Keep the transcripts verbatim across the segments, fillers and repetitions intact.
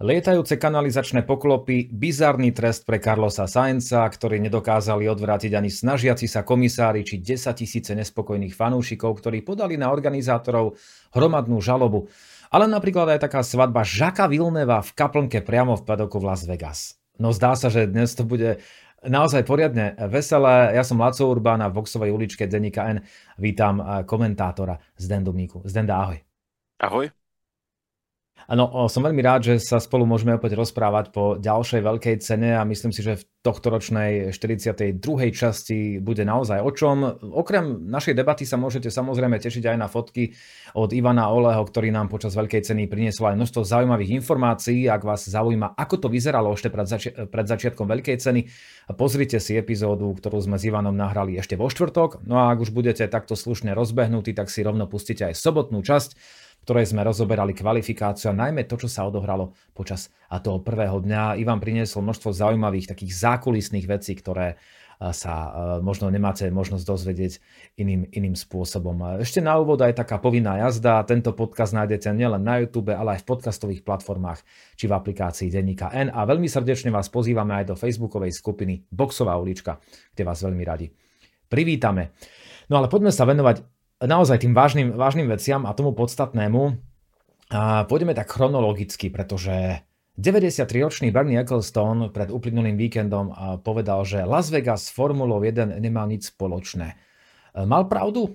Lietajúce kanalizačné poklopy, bizarný trest pre Carlosa Sainza, ktorý nedokázali odvrátiť ani snažiaci sa komisári či desaťtisíce nespokojných fanúšikov, ktorí podali na organizátorov hromadnú žalobu. Ale napríklad aj taká svadba Jacquesa Villeneuva v kaplnke priamo v padoku v Las Vegas. No zdá sa, že dnes to bude naozaj poriadne veselé. Ja som Laco Urbán a v boxovej uličke denníka N vítam komentátora Zdendu Míku. Zdenda, ahoj. Ahoj. Áno, som veľmi rád, že sa spolu môžeme opäť rozprávať po ďalšej veľkej cene a myslím si, že v tohtoročnej štyridsiatej druhej časti bude naozaj o čom. Okrem našej debaty sa môžete samozrejme tešiť aj na fotky od Ivana Oleho, ktorý nám počas veľkej ceny priniesol aj množstvo zaujímavých informácií. Ak vás zaujíma, ako to vyzeralo ešte pred, zači- pred začiatkom veľkej ceny, pozrite si epizódu, ktorú sme s Ivanom nahrali ešte vo štvrtok. No a ak už budete takto slušne rozbehnutí, tak si rovno pustite aj sobotnú časť, v ktorej sme rozoberali kvalifikáciu a najmä to, čo sa odohralo počas toho prvého dňa. Ivan priniesol množstvo zaujímavých takých zákulisných vecí, ktoré sa možno nemáte možnosť dozvedieť iným, iným spôsobom. Ešte na úvod aj taká povinná jazda. Tento podcast nájdete nielen na YouTube, ale aj v podcastových platformách či v aplikácii denníka N. A veľmi srdečne vás pozývame aj do facebookovej skupiny Boxová ulička, kde vás veľmi radi privítame. No ale poďme sa venovať naozaj tým vážnym, vážnym veciam a tomu podstatnému. A pôjdeme tak chronologicky, pretože deväťdesiatriročný Bernie Ecclestone pred uplynulým víkendom povedal, že Las Vegas s Formulou jeden nemá nič spoločné. Mal pravdu?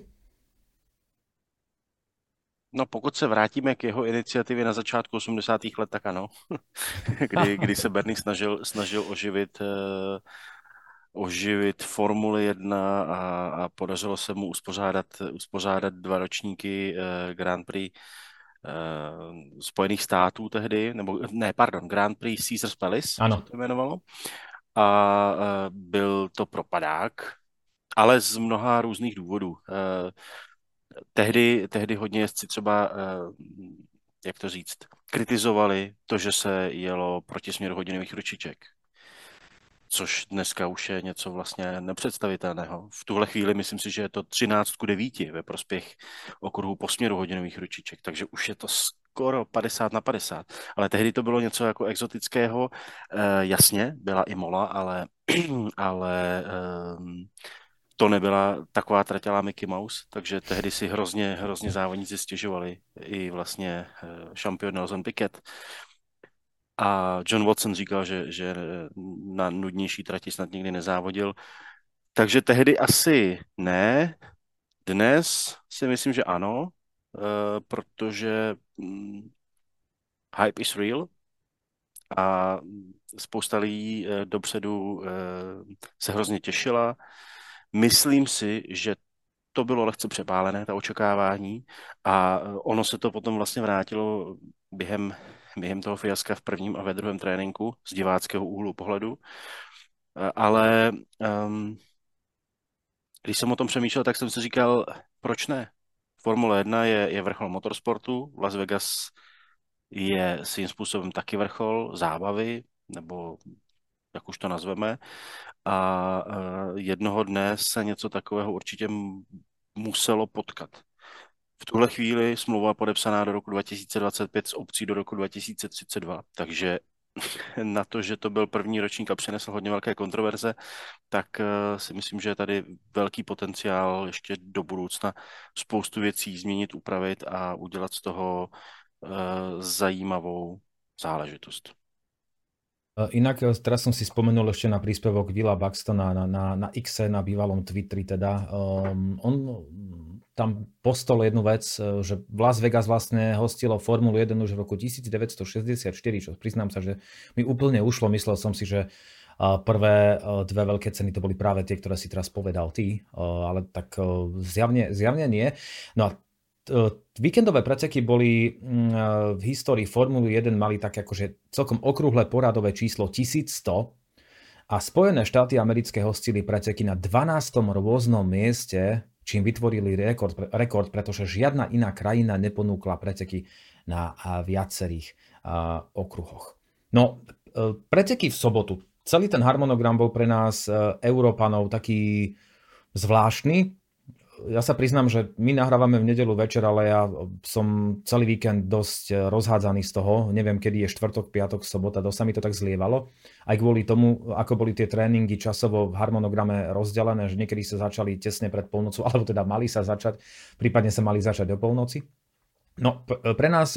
No pokud se vrátíme k jeho iniciativě na začátku osmdesátých let, tak ano. kdy, kdy se Bernie snažil, snažil oživit... Uh... oživit Formuli jedna a, a podařilo se mu uspořádat, uspořádat dva ročníky eh, Grand Prix eh, Spojených států tehdy, nebo ne, pardon, Grand Prix Caesars Palace, ano. se to jmenovalo. A eh, byl to propadák, ale z mnoha různých důvodů. Eh, tehdy, tehdy hodně jezdci třeba, eh, jak to říct, kritizovali to, že se jelo proti směru hodinových ručiček. Což dneska už je něco vlastně nepředstavitelného. V tuhle chvíli myslím si, že je to třináct ku devíti ve prospěch okruhu po směru hodinových ručiček, takže už je to skoro padesát na padesát. Ale tehdy to bylo něco jako exotického. E, jasně, byla i Mola, ale, ale e, to nebyla taková traťalá Mickey Mouse, takže tehdy si hrozně, hrozně závodníci stěžovali. I vlastně šampion Nelson Piquet. A John Watson říkal, že, že na nudnější trati snad nikdy nezávodil. Takže tehdy asi ne. Dnes si myslím, že ano, protože hype is real a spousta lidí dopředu se hrozně těšila. Myslím si, že to bylo lehce přepálené, ta očekávání, a ono se to potom vlastně vrátilo během během toho fiaska v prvním a ve druhém tréninku z diváckého úhlu pohledu. Ale um, když jsem o tom přemýšlel, tak jsem si říkal, proč ne? Formule jedna je, je vrchol motorsportu, Las Vegas je svým způsobem taky vrchol zábavy, nebo jak už to nazveme. A uh, jednoho dne se něco takového určitě muselo potkat. V tuhle chvíli smlouva podepsaná do roku dva tisíce dvacet pět s opcí do roku dva tisíce třicet dva, takže na to, že to byl první ročník a přinesl hodně velké kontroverze, tak si myslím, že je tady velký potenciál ještě do budoucna spoustu věcí změnit, upravit a udělat z toho zajímavou záležitost. Inak teraz som si spomenul ešte na príspevok Willa Buxtona na, na, na X, na bývalom Twitteri teda. Um, on tam postol jednu vec, že Las Vegas vlastne hostilo Formulu jeden už v roku devätnásťstošesťdesiatštyri, čo priznám sa, že mi úplne ušlo. Myslel som si, že prvé dve veľké ceny to boli práve tie, ktoré si teraz povedal ty, ale tak zjavne, zjavne nie. No a víkendové preteky boli v histórii Formuly jeden, mali tak akože celkom okrúhle poradové číslo tisícsto a Spojené štáty americké hostili preteky na dvanástom rôznom mieste, čím vytvorili rekord, rekord, pretože žiadna iná krajina neponúkla preteky na viacerých okruhoch. No, preteky v sobotu. Celý ten harmonogram bol pre nás Európanov taký zvláštny. ja sa priznám, že my nahrávame v nedeľu večer, ale ja som celý víkend dosť rozhádzaný z toho. Neviem, kedy je štvrtok, piatok, sobota, dosť sa mi to tak zlievalo. Aj kvôli tomu, ako boli tie tréningy časovo v harmonograme rozdelené, že niekedy sa začali tesne pred polnocou, alebo teda mali sa začať, prípadne sa mali začať o polnoci. No, pre nás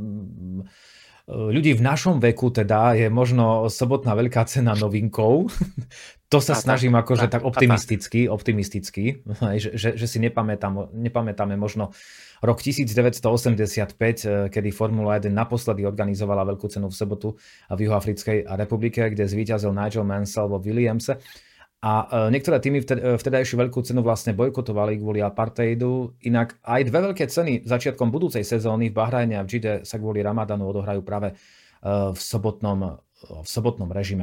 ľudí v našom veku teda je možno sobotná veľká cena novinkou. To sa a snažím tak, akože tak, tak optimisticky, tak. optimisticky, že, že, že si nepamätám, nepamätáme možno rok devätnásťstoosemdesiatpäť, kedy Formula jeden naposledy organizovala veľkú cenu v sobotu v Juhoafrickej republike, kde zvíťazil Nigel Mansell vo Williamse. A niektoré týmy vtedajšiu veľkú cenu vlastne bojkotovali kvôli apartheidu. Inak aj dve veľké ceny začiatkom budúcej sezóny v Bahrajne a v Džide sa kvôli Ramadanu odohrajú práve v sobotnom, v sobotnom režime.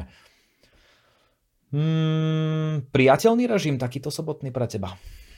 Hmm, priateľný režim takýto sobotný pre teba?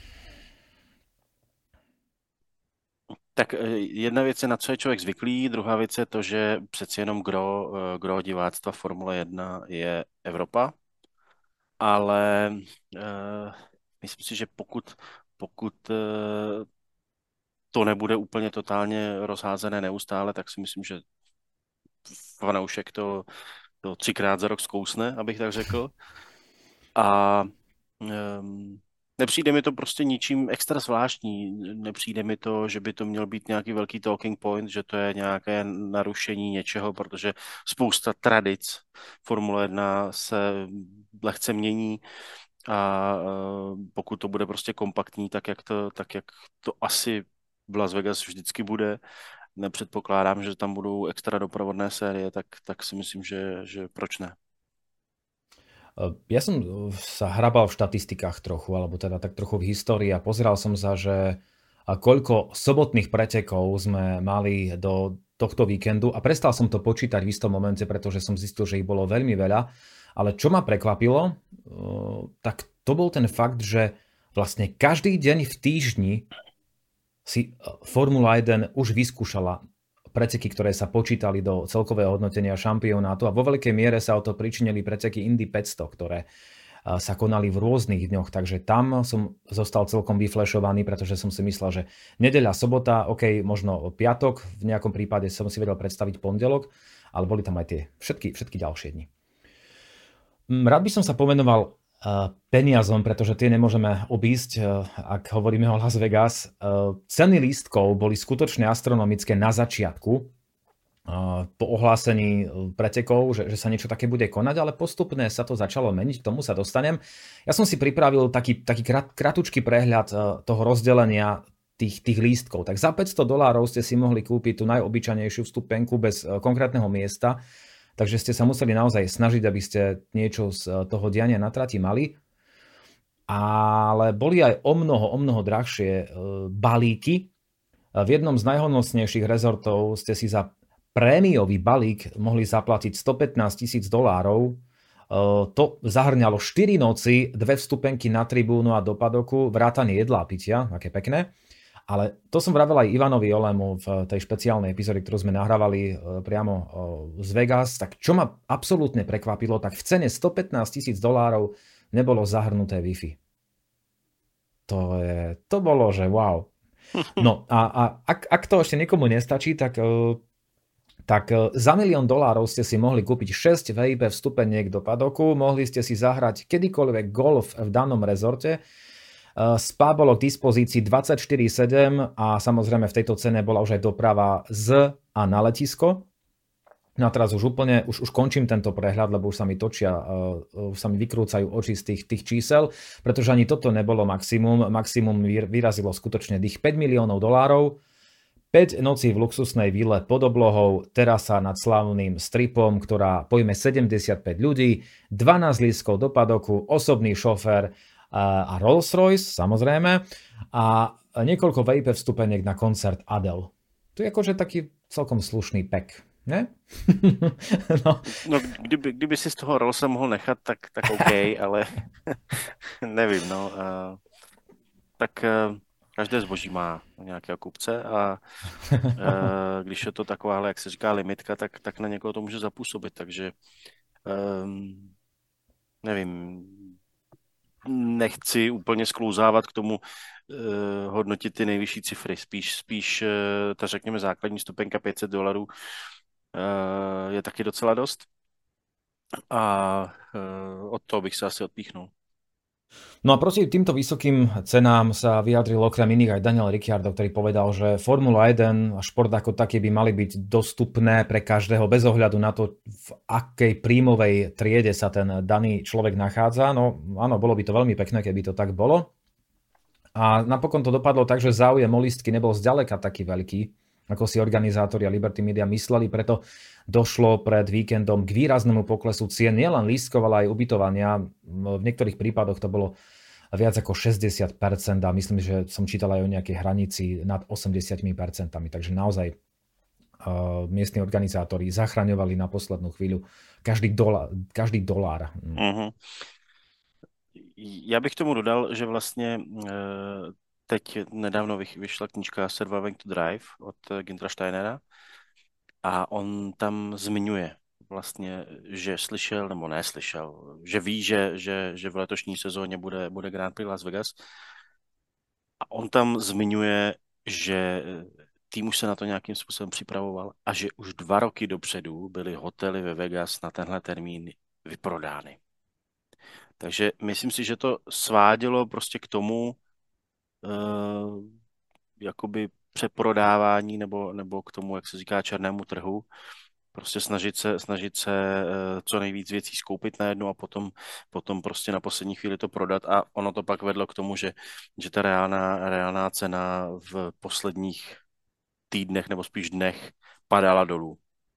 Tak jedna věc je, na co je člověk zvyklý, druhá věc je to, že přeci jenom gro, gro diváctva Formule jedna je Evropa. Ale uh, myslím si, že pokud, pokud uh, to nebude úplně totálně rozházené neustále, tak si myslím, že fanoušek to, to třikrát za rok zkousne, abych tak řekl. A um, nepřijde mi to prostě ničím extra zvláštní. Nepřijde mi to, že by to měl být nějaký velký talking point, že to je nějaké narušení něčeho, protože spousta tradic Formule jedna se lehce mění a pokud to bude prostě kompaktní, tak jak to, tak jak to asi v Las Vegas vždycky bude, nepředpokládám, že tam budou extra doprovodné série, tak, tak si myslím, že, že proč ne. Ja som sa hrabal v štatistikách trochu, alebo teda tak trochu v histórii a pozeral som sa, že koľko sobotných pretekov sme mali do tohto víkendu a prestal som to počítať v istom momente, pretože som zistil, že ich bolo veľmi veľa. Ale čo ma prekvapilo, tak to bol ten fakt, že vlastne každý deň v týždni si Formula jeden už vyskúšala preteky, ktoré sa počítali do celkového hodnotenia šampionátu a vo veľkej miere sa o to pričinili preteky Indy päťsto, ktoré sa konali v rôznych dňoch, takže tam som zostal celkom vyflešovaný, pretože som si myslel, že nedeľa, sobota, ok, možno piatok, v nejakom prípade som si vedel predstaviť pondelok, ale boli tam aj tie všetky, všetky ďalšie dni. Rád by som sa pomenoval peniazom, pretože tie nemôžeme obísť, ak hovoríme o Las Vegas. Ceny lístkov boli skutočne astronomické na začiatku, po ohlásení pretekov, že, že sa niečo také bude konať, ale postupne sa to začalo meniť, k tomu sa dostanem. Ja som si pripravil taký, taký krat, kratučký prehľad toho rozdelenia tých, tých lístkov. Tak za päťsto dolárov ste si mohli kúpiť tú najobyčajnejšiu vstupenku bez konkrétneho miesta, takže ste sa museli naozaj snažiť, aby ste niečo z toho diania na trati mali. Ale boli aj o mnoho, o mnoho drahšie balíky. V jednom z najhodnostnejších rezortov ste si za prémiový balík mohli zaplatiť stopätnásť tisíc dolárov. To zahrňalo štyri noci, dve vstupenky na tribúnu a do padoku, vrátanie jedla a pitia, aké pekné. Ale to som vravel aj Ivanovi Olemu v tej špeciálnej epizóde, ktorú sme nahrávali priamo z Vegas. Tak čo ma absolútne prekvapilo, tak v cene stopätnásť tisíc dolárov nebolo zahrnuté Wi-Fi. To, je, to bolo, že wow. No a, a ak, ak to ešte niekomu nestačí, tak, tak za milión dolárov ste si mohli kúpiť šesť vé í pé vstupeniek do padoku, mohli ste si zahrať kedykoľvek golf v danom rezorte. Spa bolo k dispozícii dvadsaťštyri sedem a samozrejme v tejto cene bola už aj doprava z a na letisko. No a teraz už úplne, už, už končím tento prehľad, lebo už sa mi točia, uh, už sa mi vykrúcajú oči z tých, tých čísel, pretože ani toto nebolo maximum. Maximum vyrazilo skutočne tých päť miliónov dolárov, päť nocí v luxusnej vile pod oblohou, terasa nad slávnym stripom, ktorá pojme sedemdesiatpäť ľudí, dvanásť lístkov do padoku, osobný šofér a Rolls-Royce, samozrejme, a niekoľko vé í pé vstupeniek na koncert Adele. To je akože taký celkom slušný pek, ne? no, no kdyby, kdyby si z toho Rollsa mohl nechat, tak, tak OK, ale nevím, no. Uh, tak uh, každé zboží má nějakého kupce a uh, když je to takováhle, jak se říká, limitka, tak, tak na někoho to může zapůsobit, takže um, nevím. nechci úplně sklouzávat k tomu uh, hodnotit ty nejvyšší cifry. Spíš, spíš uh, ta řekněme základní stupenka pět set dolarů uh, je taky docela dost. A uh, od toho bych se asi odpíchnul. No a proti týmto vysokým cenám sa vyjadril okrem iných aj Daniel Ricciardo, ktorý povedal, že Formula jeden a šport ako taký by mali byť dostupné pre každého bez ohľadu na to, v akej príjmovej triede sa ten daný človek nachádza. No áno, bolo by to veľmi pekné, keby to tak bolo. A napokon to dopadlo tak, že záujem o lístky nebol zďaleka taký veľký, ako si organizátori a Liberty Media mysleli, preto došlo pred víkendom k výraznému poklesu cien nielen lístkov, ale aj ubytovania. V niektorých prípadoch to bolo viac ako šesťdesiat percent a myslím, že som čítal aj o nejakej hranici nad osemdesiat percent. Takže naozaj uh, miestni organizátori zachraňovali na poslednú chvíľu každý, dola, každý dolár. Uh-huh. Já bych tomu dodal, že vlastně teď nedávno vyšla knížka Surviving to Drive od Güntera Steinera a on tam zmiňuje vlastně, že slyšel, nebo neslyšel, že ví, že, že, že v letošní sezóně bude, bude Grand Prix Las Vegas a on tam zmiňuje, že tým už se na to nějakým způsobem připravoval a že už dva roky dopředu byly hotely ve Vegas na tenhle termín vyprodány. Takže myslím si, že to svádělo prostě k tomu uh, jakoby přeprodávání nebo, nebo k tomu, jak se říká, černému trhu. Prostě snažit se, snažit se uh, co nejvíc věcí skoupit najednou a potom, potom prostě na poslední chvíli to prodat a ono to pak vedlo k tomu, že, že ta reálná, reálná cena v posledních týdnech nebo spíš dnech padala dolů.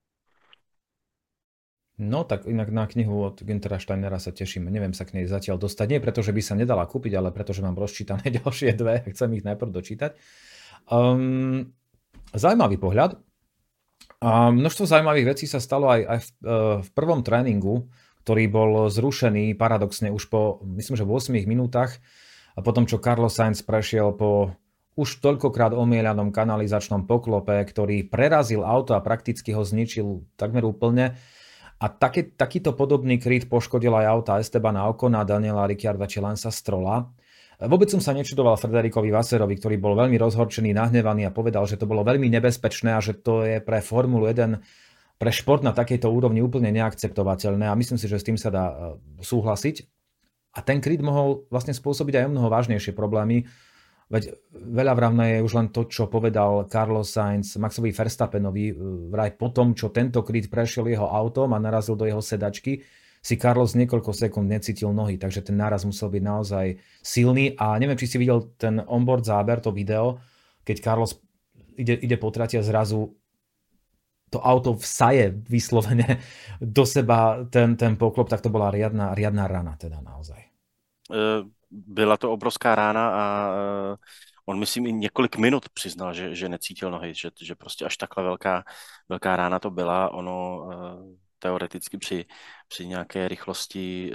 No tak inak na knihu od Güntera Steinera sa teším. Neviem sa k nej zatiaľ dostať. Nie preto, že by sa nedala kúpiť, ale preto, že mám rozčítané ďalšie dve. Chcem ich najprv dočítať. Um, zaujímavý pohľad. A množstvo zaujímavých vecí sa stalo aj, aj v, v prvom tréningu, ktorý bol zrušený paradoxne už po, myslím, že v ôsmich minútach. A potom, čo Carlos Sainz prešiel po už toľkokrát omieľanom kanalizačnom poklope, ktorý prerazil auto a prakticky ho zničil takmer úplne. A taký, takýto podobný kryt poškodil aj auta Estebana Ocona, Daniela Ricciarda či Lancea Strolla. Vôbec som sa nečudoval Frederikovi Vasserovi, ktorý bol veľmi rozhorčený, nahnevaný a povedal, že to bolo veľmi nebezpečné a že to je pre Formulu jeden, pre šport na takejto úrovni úplne neakceptovateľné a myslím si, že s tým sa dá súhlasiť. A ten kryt mohol vlastne spôsobiť aj o mnoho vážnejšie problémy. Veď veľa vravné je už len to, čo povedal Carlos Sainz Maxovi Verstappenovi vraj po tom, čo tento kryt prešiel jeho autom a narazil do jeho sedačky, si Carlos niekoľko sekúnd necítil nohy, takže ten náraz musel byť naozaj silný a neviem, či si videl ten onboard záber, to video, keď Carlos ide, ide po trati a zrazu to auto vsaje vyslovene do seba ten, ten poklop, tak to bola riadna, riadna rana teda naozaj. Uh... Byla to obrovská rána a on, myslím, i několik minut přiznal, že, že necítil nohy, že, že prostě až takhle velká, velká rána to byla. Ono teoreticky při, při nějaké rychlosti,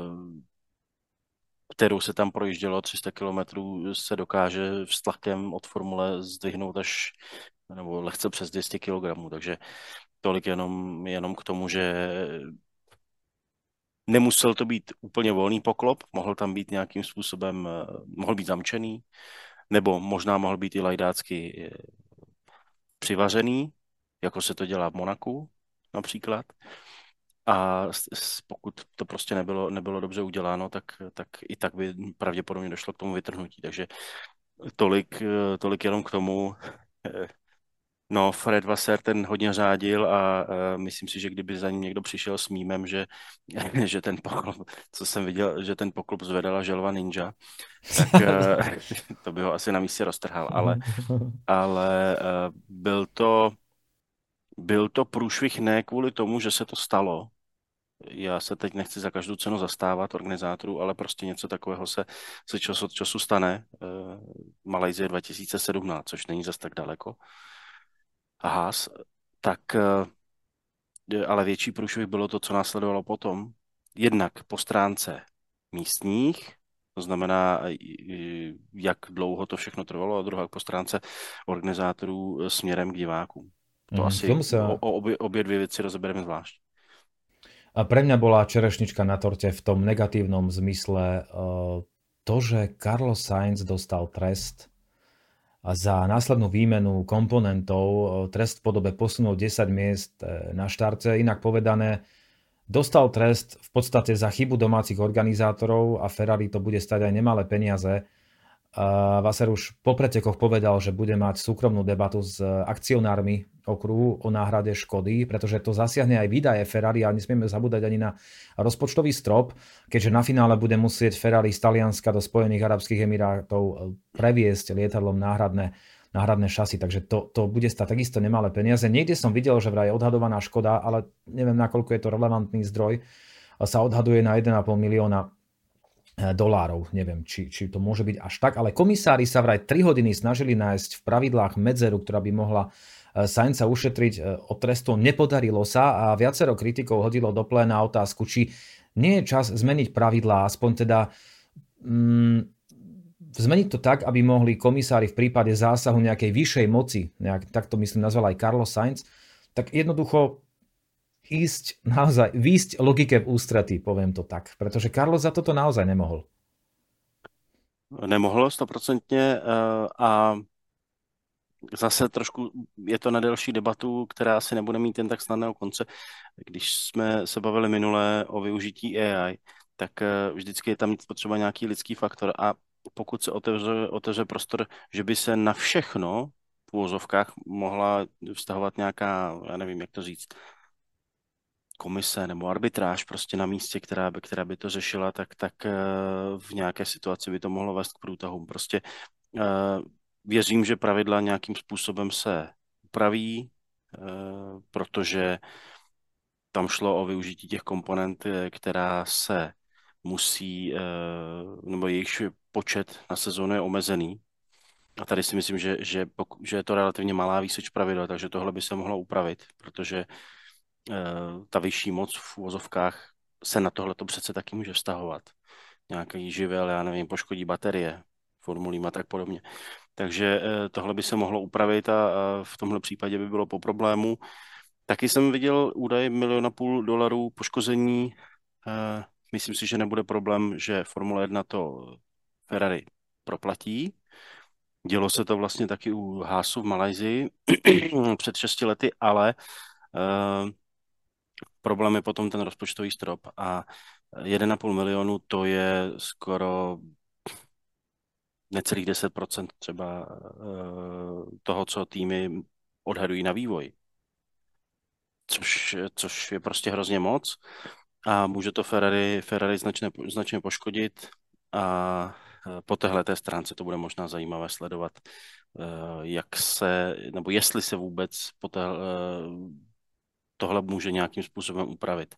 kterou se tam projíždělo tři sta kilometrů, se dokáže vztlakem od formule zdvihnout až nebo lehce přes dvě stě kilogramů. Takže tolik jenom, jenom k tomu, že nemusel to být úplně volný poklop, mohl tam být nějakým způsobem, mohl být zamčený, nebo možná mohl být i lajdácky přivařený, jako se to dělá v Monaku například. A pokud to prostě nebylo, nebylo dobře uděláno, tak, tak i tak by pravděpodobně došlo k tomu vytrhnutí. Takže tolik, tolik jenom k tomu. No, Fred Vasseur ten hodně řádil a uh, myslím si, že kdyby za ním někdo přišel s mýmem, že, že ten poklop, co jsem viděl, že ten poklop zvedala želva ninja, tak uh, to by ho asi na místě roztrhal, ale, ale uh, byl to, byl to průšvih ne kvůli tomu, že se to stalo. Já se teď nechci za každou cenu zastávat organizátorů, ale prostě něco takového se, se čas od času stane. Uh, Malajzie dva tisíce sedmnáct, což není zas tak daleko. A Haas, tak ale větší průšvih bylo to, co následovalo potom. Jednak po stránce místních, to znamená, jak dlouho to všechno trvalo, a druhá po stránce organizátorů směrem k divákům. To mm, asi se... o, obě, obě dvě věci rozebereme zvlášť. A pre mňa bola čerešnička na torte v tom negatívnom zmysle uh, to, že Carlos Sainz dostal trest a za následnú výmenu komponentov, uh, trest v podobe posunu desať miest uh, na štarte, inak povedané, dostal trest v podstate za chybu domácich organizátorov a Ferrari to bude stať aj nemalé peniaze. Uh, Vasser už po pretekoch povedal, že bude mať súkromnú debatu s akcionármi okruhu o náhrade škody, pretože to zasiahne aj výdaje Ferrari a nesmieme zabúdať ani na rozpočtový strop, keďže na finále bude musieť Ferrari z Talianska do Spojených arabských emirátov previesť lietadlom náhradné, náhradné šasy, takže to, to bude stať takisto nemalé peniaze. Niekde som videl, že vraj odhadovaná škoda, ale neviem, nakoľko je to relevantný zdroj, sa odhaduje na jeden a pol milióna dolárov. Neviem, či, či to môže byť až tak, ale komisári sa vraj tri hodiny snažili nájsť v pravidlách medzeru, ktorá by mohla Sainza ušetriť od trestu. Nepodarilo sa a viacero kritikov hodilo do pléna otázku, či nie je čas zmeniť pravidlá, aspoň teda mm, zmeniť to tak, aby mohli komisári v prípade zásahu nejakej vyššej moci, nejak, tak to myslím nazval aj Carlos Sainz, tak jednoducho ísť naozaj, výsť logike v ústretí, poviem to tak. Pretože Carlos za toto naozaj nemohol. Nemohlo stoprocentně a zase trošku je to na delší debatu, která asi nebude mít jen tak snadného konce. Když jsme se bavili minule o využití A I, tak vždycky je tam potřeba nějaký lidský faktor a pokud se otevře, otevře prostor, že by se na všechno v úvozovkách mohla vztahovat nějaká, já nevím, jak to říct, komise nebo arbitráž prostě na místě, která by, která by to řešila, tak, tak v nějaké situaci by to mohlo vést k průtahům. Prostě věřím, že pravidla nějakým způsobem se upraví, protože tam šlo o využití těch komponent, která se musí, nebo jejich počet na sezónu je omezený. A tady si myslím, že, že, že je to relativně malá výseč pravidel, takže tohle by se mohlo upravit, protože ta vyšší moc v uvozovkách se na tohle to přece taky může vztahovat. Nějaký živel, já nevím, poškodí baterie, formulím a tak podobně. Takže tohle by se mohlo upravit a v tomhle případě by bylo po problému. Taky jsem viděl údaj milion a půl dolarů poškození. Myslím si, že nebude problém, že Formule jedna to Ferrari proplatí. Dělo se to vlastně taky u Haasu v Malajsii před šesti lety, ale uh, problém je potom ten rozpočtový strop a jeden a půl milionu to je skoro necelých deset procent třeba uh, toho, co týmy odhadují na vývoj. Což, což je prostě hrozně moc a může to Ferrari, Ferrari značně, značně poškodit a po téhleté stránce to bude možná zajímavé sledovat, jak se, nebo jestli se vůbec po téhle, tohle může nějakým způsobem upravit.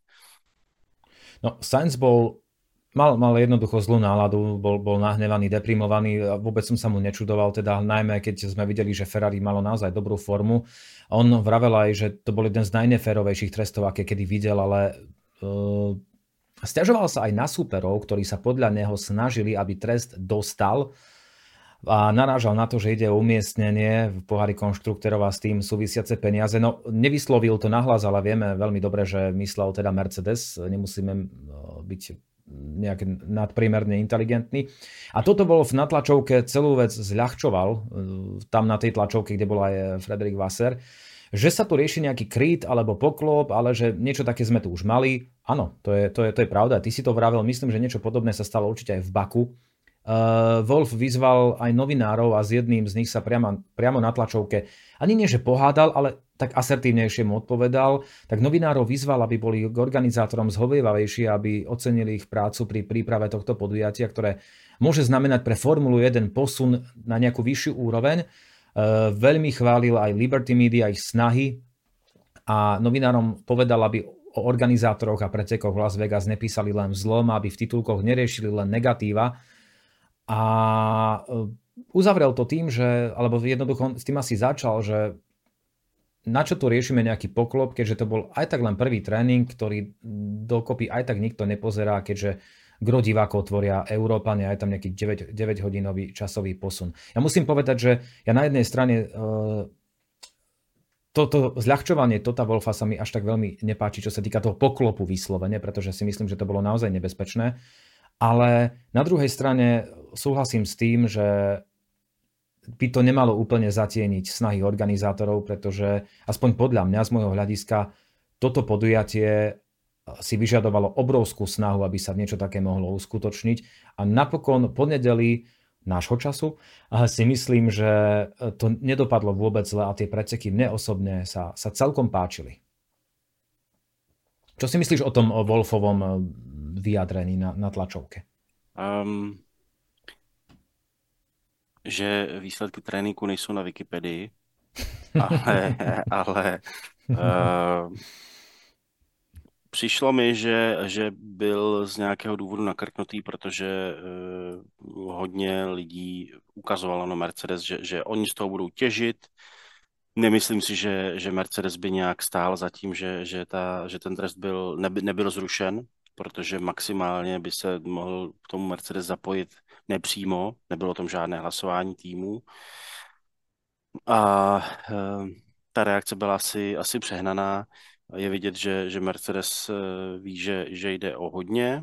No, Sainz bol, mal, mal jednoducho zlú náladu, bol, bol nahnevaný, deprimovaný a vôbec som sa mu nečudoval, teda najmä keď sme videli, že Ferrari malo naozaj dobrú formu. On vravel aj, že to bol jeden z najneférovejších trestov, aké kedy videl, ale uh, sťažoval sa aj na súperov, ktorí sa podľa neho snažili, aby trest dostal a narážal na to, že ide o umiestnenie v pohári konštruktérov a s tým súvisiace peniaze. No, nevyslovil to nahlas, ale vieme veľmi dobre, že myslel teda Mercedes. Nemusíme byť nejak nadprimerne inteligentní. A toto bolo v natlačovke, celú vec zľahčoval, tam na tej tlačovke, kde bol aj Frederic Vasseur, že sa tu rieši nejaký kryt alebo poklop, ale že niečo také sme tu už mali. Áno, to je, to je, to je pravda. Ty si to vravel, myslím, že niečo podobné sa stalo určite aj v Baku. Uh, Wolf vyzval aj novinárov a s jedným z nich sa priamo, priamo na tlačovke ani nie, že pohádal, ale tak asertívnejšie mu odpovedal. Tak novinárov vyzval, aby boli k organizátorom zhovievavejší, aby ocenili ich prácu pri príprave tohto podujatia, ktoré môže znamenať pre Formulu jeden posun na nejakú vyššiu úroveň. Uh, veľmi chválil aj Liberty Media ich snahy a novinárom povedal, aby o organizátoroch a pretekoch v Las Vegas nepísali len zlom, aby v titulkoch neriešili len negatíva. A uzavrel to tým, že, alebo jednoducho s tým asi začal, že na čo tu riešime nejaký poklop, keďže to bol aj tak len prvý tréning, ktorý dokopy aj tak nikto nepozerá, keďže gro divákov tvoria Európania, aj tam nejaký deväť hodinový časový posun. Ja musím povedať, že ja na jednej strane uh, toto zľahčovanie Tota Wolffa sa mi až tak veľmi nepáči, čo sa týka toho poklopu vyslovene, pretože si myslím, že to bolo naozaj nebezpečné. Ale na druhej strane súhlasím s tým, že by to nemalo úplne zatieniť snahy organizátorov, pretože aspoň podľa mňa z môjho hľadiska toto podujatie si vyžadovalo obrovskú snahu, aby sa niečo také mohlo uskutočniť. A napokon po nedeli nášho času si myslím, že to nedopadlo vôbec zle a tie preteky mne osobne sa, sa celkom páčili. Čo si myslíš o tom Wolffovom vyjadrení na, na tlačovke? Um, že výsledky tréninku nejsou na Wikipedii, ale, ale uh, přišlo mi, že, že byl z nějakého důvodu nakrknutý, protože uh, hodně lidí ukazovalo na Mercedes, že, že oni z toho budou těžit. Nemyslím si, že, že Mercedes by nějak stál za tím, že, že, ta, že ten trest byl, neby, nebyl zrušen, protože maximálně by se mohl k tomu Mercedes zapojit nepřímo, nebylo o tom žádné hlasování týmů. A uh, ta reakce byla asi, asi přehnaná. Je vidět, že, že Mercedes ví, že, že jde o hodně.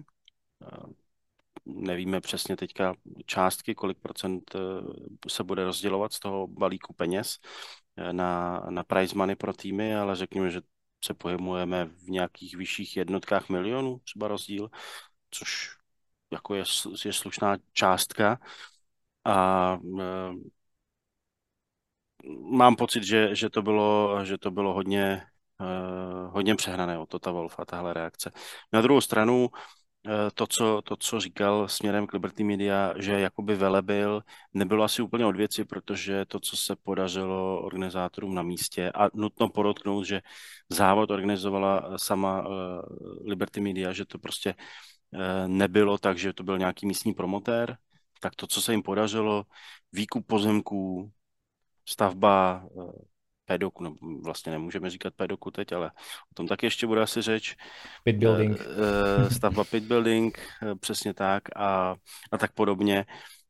Nevíme přesně teďka částky, kolik procent se bude rozdělovat z toho balíku peněz na, na prize money pro týmy, ale řekněme, že se pohybujeme v nějakých vyšších jednotkách milionů, třeba rozdíl, což jako je, je slušná částka. A mám pocit, že, že, to bylo, že to bylo hodně Uh, hodně přehnané od Tota Wolffa, tahle reakce. Na druhou stranu, uh, to, co, to, co říkal směrem k Liberty Media, že jakoby velebil, nebylo asi úplně od věci, protože to, co se podařilo organizátorům na místě, a nutno podotknout, že závod organizovala sama uh, Liberty Media, že to prostě uh, nebylo tak, že to byl nějaký místní promotér, tak to, co se jim podařilo, výkup pozemků, stavba uh, pedoku, no vlastně nemůžeme říkat pedoku teď, ale o tom taky ještě bude asi řeč. Pit building. Stavba pit building, přesně tak a, a tak podobně.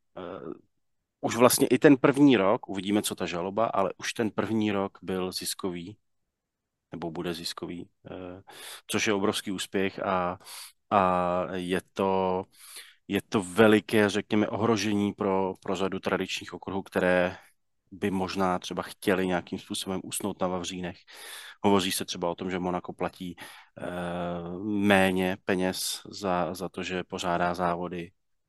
Už vlastně i ten první rok, uvidíme, co ta žaloba, ale už ten první rok byl ziskový, nebo bude ziskový, což je obrovský úspěch a, a je to, je to veliké, řekněme, ohrožení pro, pro řadu tradičních okruhů, které by možná třeba chtěli nějakým způsobem usnout na vavřínech. Hovoří se třeba o tom, že Monaco platí e, méně peněz za, za to, že pořádá závody.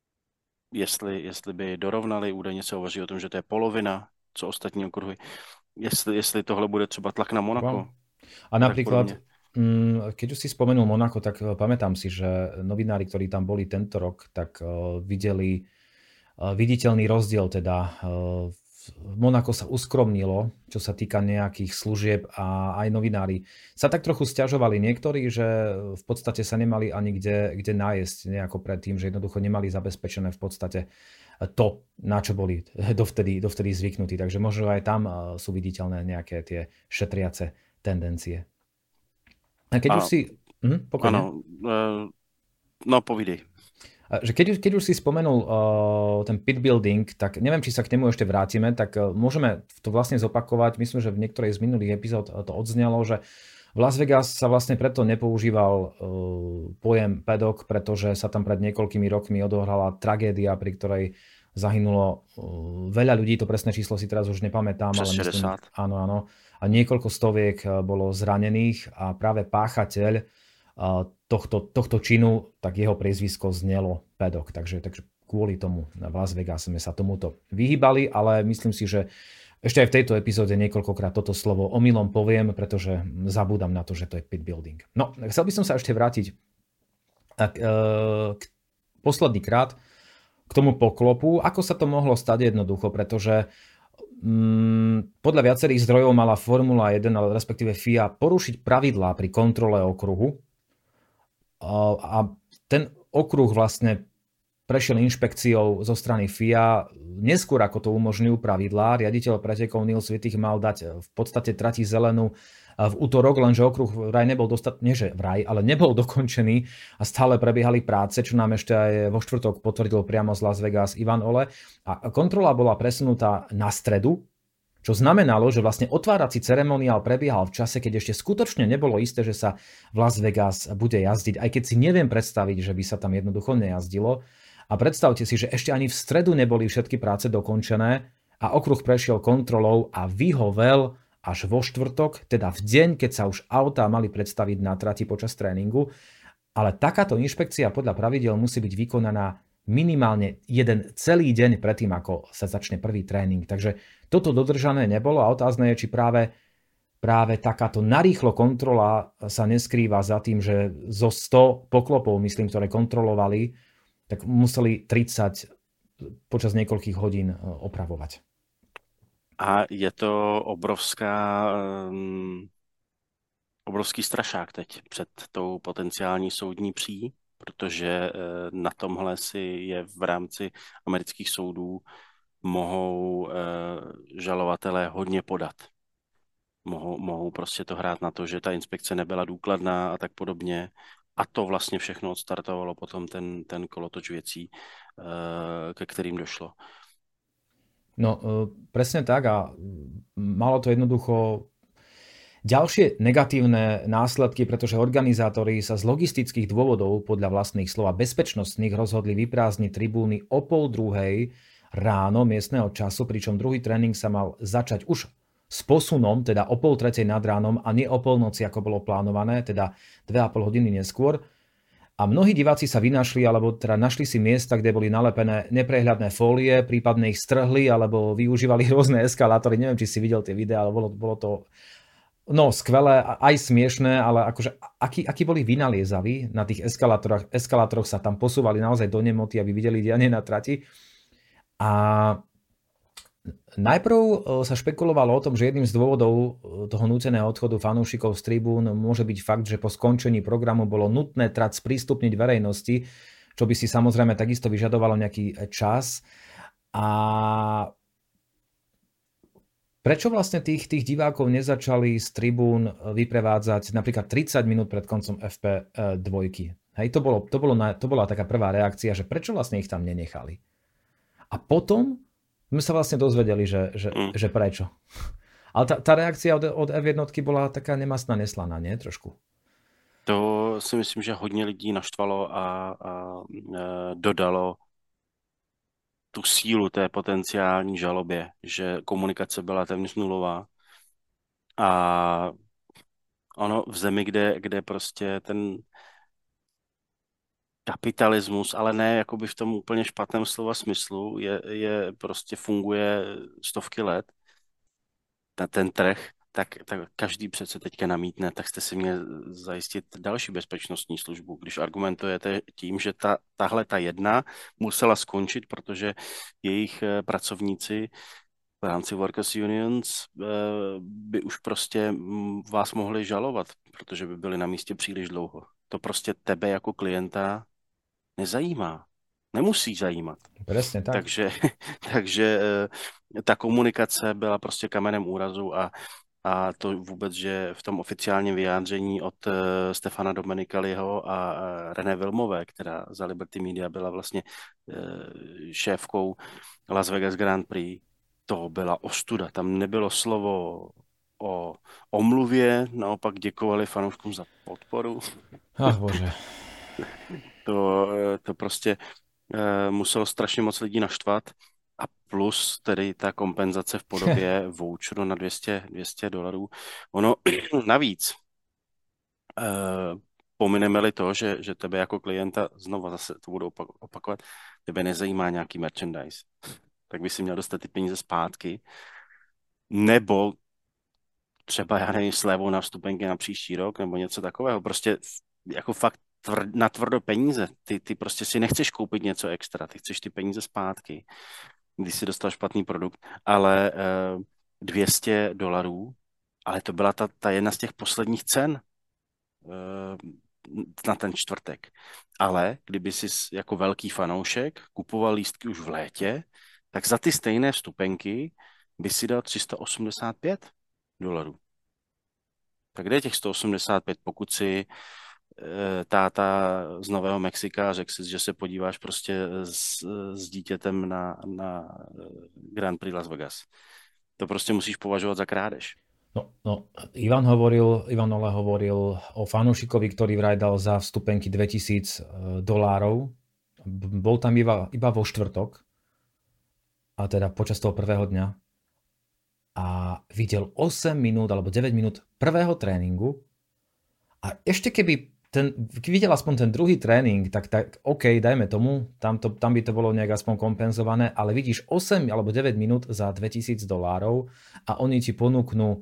Jestli, jestli by dorovnali, údajně se hovoří o tom, že to je polovina, co ostatní okruhy. Jestli, jestli tohle bude třeba tlak na Monaco. Wow. A napríklad, keď už si spomenul Monaco, tak pamätám si, že novinári, ktorí tam boli tento rok, tak videli viditeľný rozdiel teda v Monaco sa uskromnilo, čo sa týka nejakých služieb a aj novinári sa tak trochu sťažovali niektorí, že v podstate sa nemali ani kde, kde nájsť nejako predtým, že jednoducho nemali zabezpečené v podstate to, na čo boli dovtedy, dovtedy zvyknutí. Takže možno aj tam sú viditeľné nejaké tie šetriace tendencie. A keď a, už si... Hm, pokojne. Áno, uh, no povidej. Že keď, keď už si spomenul uh, ten pit building, tak neviem, či sa k nemu ešte vrátime, tak uh, môžeme to vlastne zopakovať. Myslím, že v niektorej z minulých epizód to odznelo, že v Las Vegas sa vlastne preto nepoužíval uh, pojem paddock, pretože sa tam pred niekoľkými rokmi odohrala tragédia, pri ktorej zahynulo uh, veľa ľudí, to presné číslo si teraz už nepamätám, ale myslím, áno, áno. A niekoľko stoviek bolo zranených a práve páchateľ Tohto, tohto činu, tak jeho priezvisko znelo paddock. Takže, takže kvôli tomu v Las Vegas sme sa tomuto vyhýbali, ale myslím si, že ešte aj v tejto epizóde niekoľkokrát toto slovo omylom poviem, pretože zabúdam na to, že to je pit building. No, chcel by som sa ešte vrátiť tak, e, k posledný krát k tomu poklopu. Ako sa to mohlo stať jednoducho, pretože mm, podľa viacerých zdrojov mala Formula jeden, ale respektíve F I A, porušiť pravidlá pri kontrole okruhu. A ten okruh vlastne prešiel inšpekciou zo strany F I A. Neskôr, ako to umožňujú pravidlá, riaditeľ pretekov Nils Wittich mal dať v podstate trati zelenú v útorok, lenže okruh vraj nebol dostatočný, nie že vraj, ale nebol dokončený a stále prebiehali práce, čo nám ešte aj vo štvrtok potvrdil priamo z Las Vegas Ivan Ole. A kontrola bola presunutá na stredu, Čo znamenalo, že vlastne otvárací ceremoniál prebiehal v čase, keď ešte skutočne nebolo isté, že sa v Las Vegas bude jazdiť, aj keď si neviem predstaviť, že by sa tam jednoducho nejazdilo. A predstavte si, že ešte ani v stredu neboli všetky práce dokončené a okruh prešiel kontrolou a vyhovel až vo štvrtok, teda v deň, keď sa už autá mali predstaviť na trati počas tréningu. Ale takáto inšpekcia podľa pravidiel musí byť vykonaná minimálne jeden celý deň predtým, ako sa začne prvý tréning. Takže toto dodržané nebolo a otázne je, či práve, práve takáto narýchlo kontrola sa neskrýva za tým, že zo sto poklopov, myslím, ktoré kontrolovali, tak museli tridsať počas niekoľkých hodín opravovať. A je to obrovská, um, obrovský strašák teď před tou potenciální soudní pří, protože na tomhle si je v rámci amerických soudů mohou žalovatelé hodně podat. Mohou, mohou prostě to hrát na to, že ta inspekce nebyla důkladná a tak podobně. A to vlastně všechno odstartovalo potom ten, ten kolotoč věcí, ke kterým došlo. No, presne tak a malo to jednoducho ďalšie negatívne následky, pretože organizátori sa z logistických dôvodov podľa vlastných slov a bezpečnostných rozhodli vyprázdniť tribúny o pol druhej ráno miestneho času, pričom druhý tréning sa mal začať už s posunom, teda o pol tretej nad ránom a nie o polnoci, ako bolo plánované, teda dve a pol hodiny neskôr. A mnohí diváci sa vynašli, alebo teda našli si miesta, kde boli nalepené neprehľadné fólie, prípadne ich strhli, alebo využívali rôzne eskalátory. Neviem, či si videl tie videá, ale bolo, bolo to no, skvelé, aj smiešné, ale akože akí, akí boli vynaliezaví na tých eskalátoroch. Eskalátoroch sa tam posúvali naozaj do nemoty, aby videli dianie na trati. A najprv sa špekulovalo o tom, že jedným z dôvodov toho núteného odchodu fanúšikov z tribún môže byť fakt, že po skončení programu bolo nutné trať sprístupniť verejnosti, čo by si samozrejme takisto vyžadovalo nejaký čas. A prečo vlastne tých, tých divákov nezačali z tribún vyprevádzať napríklad tridsať minút pred koncom ef pé dva? Hej, to, bolo, to, bolo na, to bola taká prvá reakcia, že prečo vlastne ich tam nenechali. A potom my sa vlastne dozvedeli, že, že, mm. že prečo. Ale tá, tá reakcia od, od ef jedna bola taká nemastná, neslaná, nie? Trošku. To si myslím, že hodně lidí naštvalo a, a e, dodalo tu sílu té potenciální žalobě, že komunikace byla téměř nulová. A ono v zemi, kde, kde prostě ten kapitalismus, ale ne jakoby v tom úplně špatném slova smyslu, je, je prostě funguje stovky let, ta, ten trh, tak, tak každý přece teďka namítne, tak jste si měli zajistit další bezpečnostní službu. Když argumentujete tím, že ta, tahle ta jedna musela skončit, protože jejich pracovníci v rámci Workers Unions by už prostě vás mohli žalovat, protože by byli na místě příliš dlouho. To prostě tebe jako klienta nezajímá. Nemusí zajímat. Presne tak. Takže, takže ta komunikace byla prostě kamenem úrazu a, a to vůbec, že v tom oficiálním vyjádření od Stefana Domenicaliho a René Vilmové, která za Liberty Media byla vlastně šéfkou Las Vegas Grand Prix, to byla ostuda. Tam nebylo slovo o omluvě, naopak děkovali fanouškům za podporu. Ach bože. To, to prostě uh, muselo strašně moc lidí naštvat a plus tedy ta kompenzace v podobě voucheru na dvě stě dolarů. Ono navíc, uh, pomineme-li to, že, že tebe jako klienta, znovu zase to budu opakovat, tebe nezajímá nějaký merchandise, tak by si měl dostat ty peníze zpátky, nebo třeba, já nevím, slevou na vstupenky na příští rok, nebo něco takového. Prostě jako fakt tvr, na tvrdo peníze. Ty, ty prostě si nechceš koupit něco extra, ty chceš ty peníze zpátky, když si dostal špatný produkt, ale uh, dvě stě dolarů, ale to byla ta, ta jedna z těch posledních cen uh, na ten čtvrtek. Ale kdyby si jako velký fanoušek kupoval lístky už v létě, tak za ty stejné vstupenky by si dal tři sta osmdesát pět dolarů. Tak kde je těch sto osmdesát pět, pokud si e, táta z Nového Mexika řekl si, že se podíváš prostě s, s dítětem na, na Grand Prix Las Vegas. To prostě musíš považovat za krádež. No, no, Ivan hovoril, Ivan Ole hovoril o fanúšikovi, ktorý vraj dal za vstupenky dvetisíc dolárov. Bol tam iba, iba vo štvrtok, a teda počas toho prvého dňa. A videl osem minút alebo deväť minút prvého tréningu. A ešte keby ten, videl aspoň ten druhý tréning, tak, tak OK, dajme tomu, tam, to, tam by to bolo nejak aspoň kompenzované, ale vidíš osem alebo deväť minút za dvetisíc dolárov a oni ti ponúknú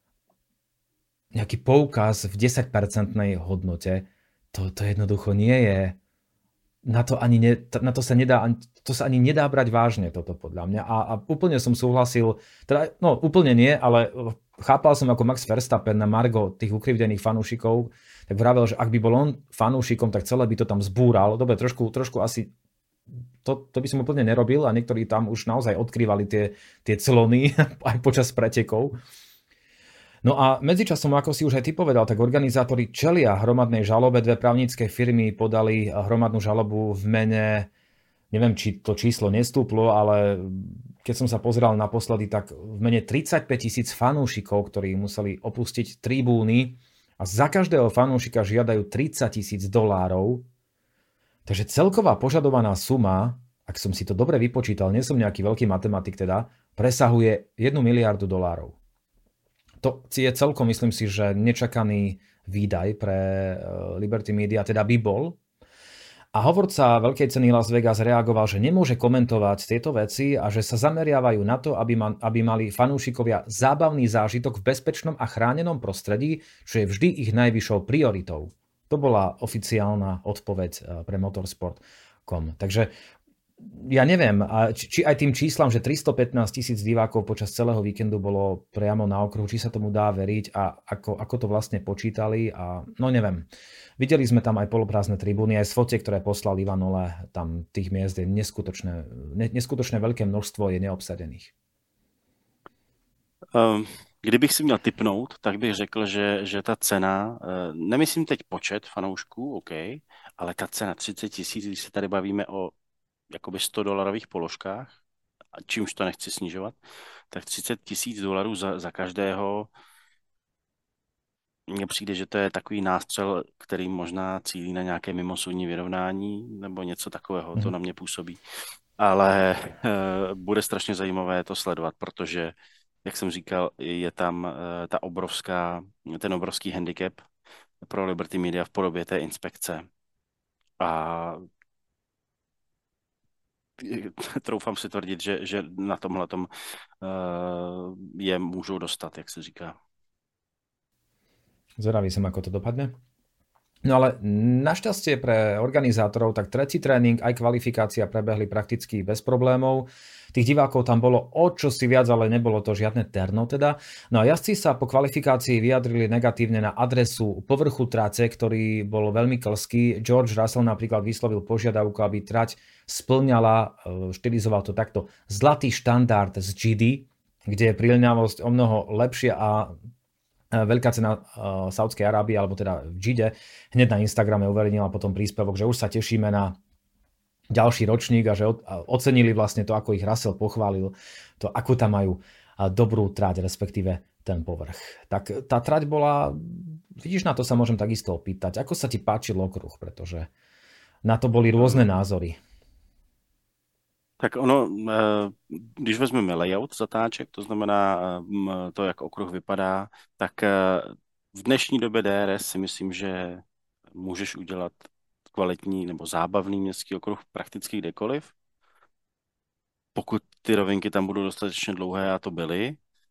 nejaký poukaz v desaťpercentnej hodnote, to, to jednoducho nie je, na to, ani ne, na to sa nedá, to sa ani nedá brať vážne toto podľa mňa a, a úplne som súhlasil, teda, no úplne nie, ale chápal som ako Max Verstappen na margo tých ukrivdených fanúšikov, tak vravel, že ak by bol on fanúšikom, tak celé by to tam zbúral, dobre, trošku, trošku asi to, to by som úplne nerobil a niektorí tam už naozaj odkrývali tie, tie clony aj počas pretekov. No a medzičasom, ako si už aj ty povedal, tak organizátori čelia hromadnej žalobe. Dve právnické firmy podali hromadnú žalobu v mene, neviem, či to číslo nestúplo, ale keď som sa pozeral naposledy, tak v mene tridsaťpäť tisíc fanúšikov, ktorí museli opustiť tribúny a za každého fanúšika žiadajú tridsať tisíc dolárov. Takže celková požadovaná suma, ak som si to dobre vypočítal, nie som nejaký veľký matematik teda, presahuje jednu miliardu dolárov. To je celkom, myslím si, že nečakaný výdaj pre Liberty Media, teda by bol. A hovorca Veľkej ceny Las Vegas reagoval, že nemôže komentovať tieto veci a že sa zameriavajú na to, aby, ma, aby mali fanúšikovia zábavný zážitok v bezpečnom a chránenom prostredí, čo je vždy ich najvyššou prioritou. To bola oficiálna odpoveď pre motorsport bodka com. Takže ja neviem, či, či aj tým číslam, že tristopätnásť tisíc divákov počas celého víkendu bolo priamo na okruhu, či sa tomu dá veriť a ako, ako to vlastne počítali a no neviem. Videli sme tam aj poloprázdne tribúny, aj z fotiek, ktoré poslal Ivan Ole, tam tých miest je neskutočné, neskutočné veľké množstvo je neobsadených. Um, kdybych si měl tipnout, tak bych řekl, že, že ta cena, nemyslím teď počet fanoušků, OK, ale ta cena třicet tisíc, když se tady bavíme o jakoby sto dolarových položkách, čímž to nechci snižovat, tak třicet tisíc dolarů za, za každého. Mně přijde, že to je takový nástřel, který možná cílí na nějaké mimosoudní vyrovnání nebo něco takového, to na mě působí. Ale e, bude strašně zajímavé to sledovat, protože, jak jsem říkal, je tam e, ta obrovská, ten obrovský handicap pro Liberty Media v podobě té inspekce. A troufám si tvrdit, že, že na tomhletom uh, je můžou dostat, jak se říká. Zvedavý som, ako to dopadne. No ale našťastie pre organizátorov, tak tretí tréning aj kvalifikácia prebehli prakticky bez problémov. Tých divákov tam bolo o čosi viac, ale nebolo to žiadne terno teda. No a jazdci sa po kvalifikácii vyjadrili negatívne na adresu povrchu tráce, ktorý bol veľmi klský. George Russell napríklad vyslovil požiadavku, aby trať spĺňala, štilizoval to takto, zlatý štandard z G D, kde je príľňavosť o mnoho lepšia a Veľká cena Saúdskej Arábie, alebo teda v Džide, hneď na Instagrame uverejnila potom príspevok, že už sa tešíme na ďalší ročník a že ocenili vlastne to, ako ich Russell pochválil, to, ako tam majú dobrú trať, respektíve ten povrch. Tak tá trať bola, vidíš, na to sa môžem takisto opýtať, ako sa ti páčil okruh, pretože na to boli rôzne názory. Tak ono, když vezmeme layout zatáček, to znamená to, jak okruh vypadá, tak v dnešní době D R S si myslím, že můžeš udělat kvalitní nebo zábavný městský okruh prakticky kdekoliv. Pokud ty rovinky tam budou dostatečně dlouhé, a to byly.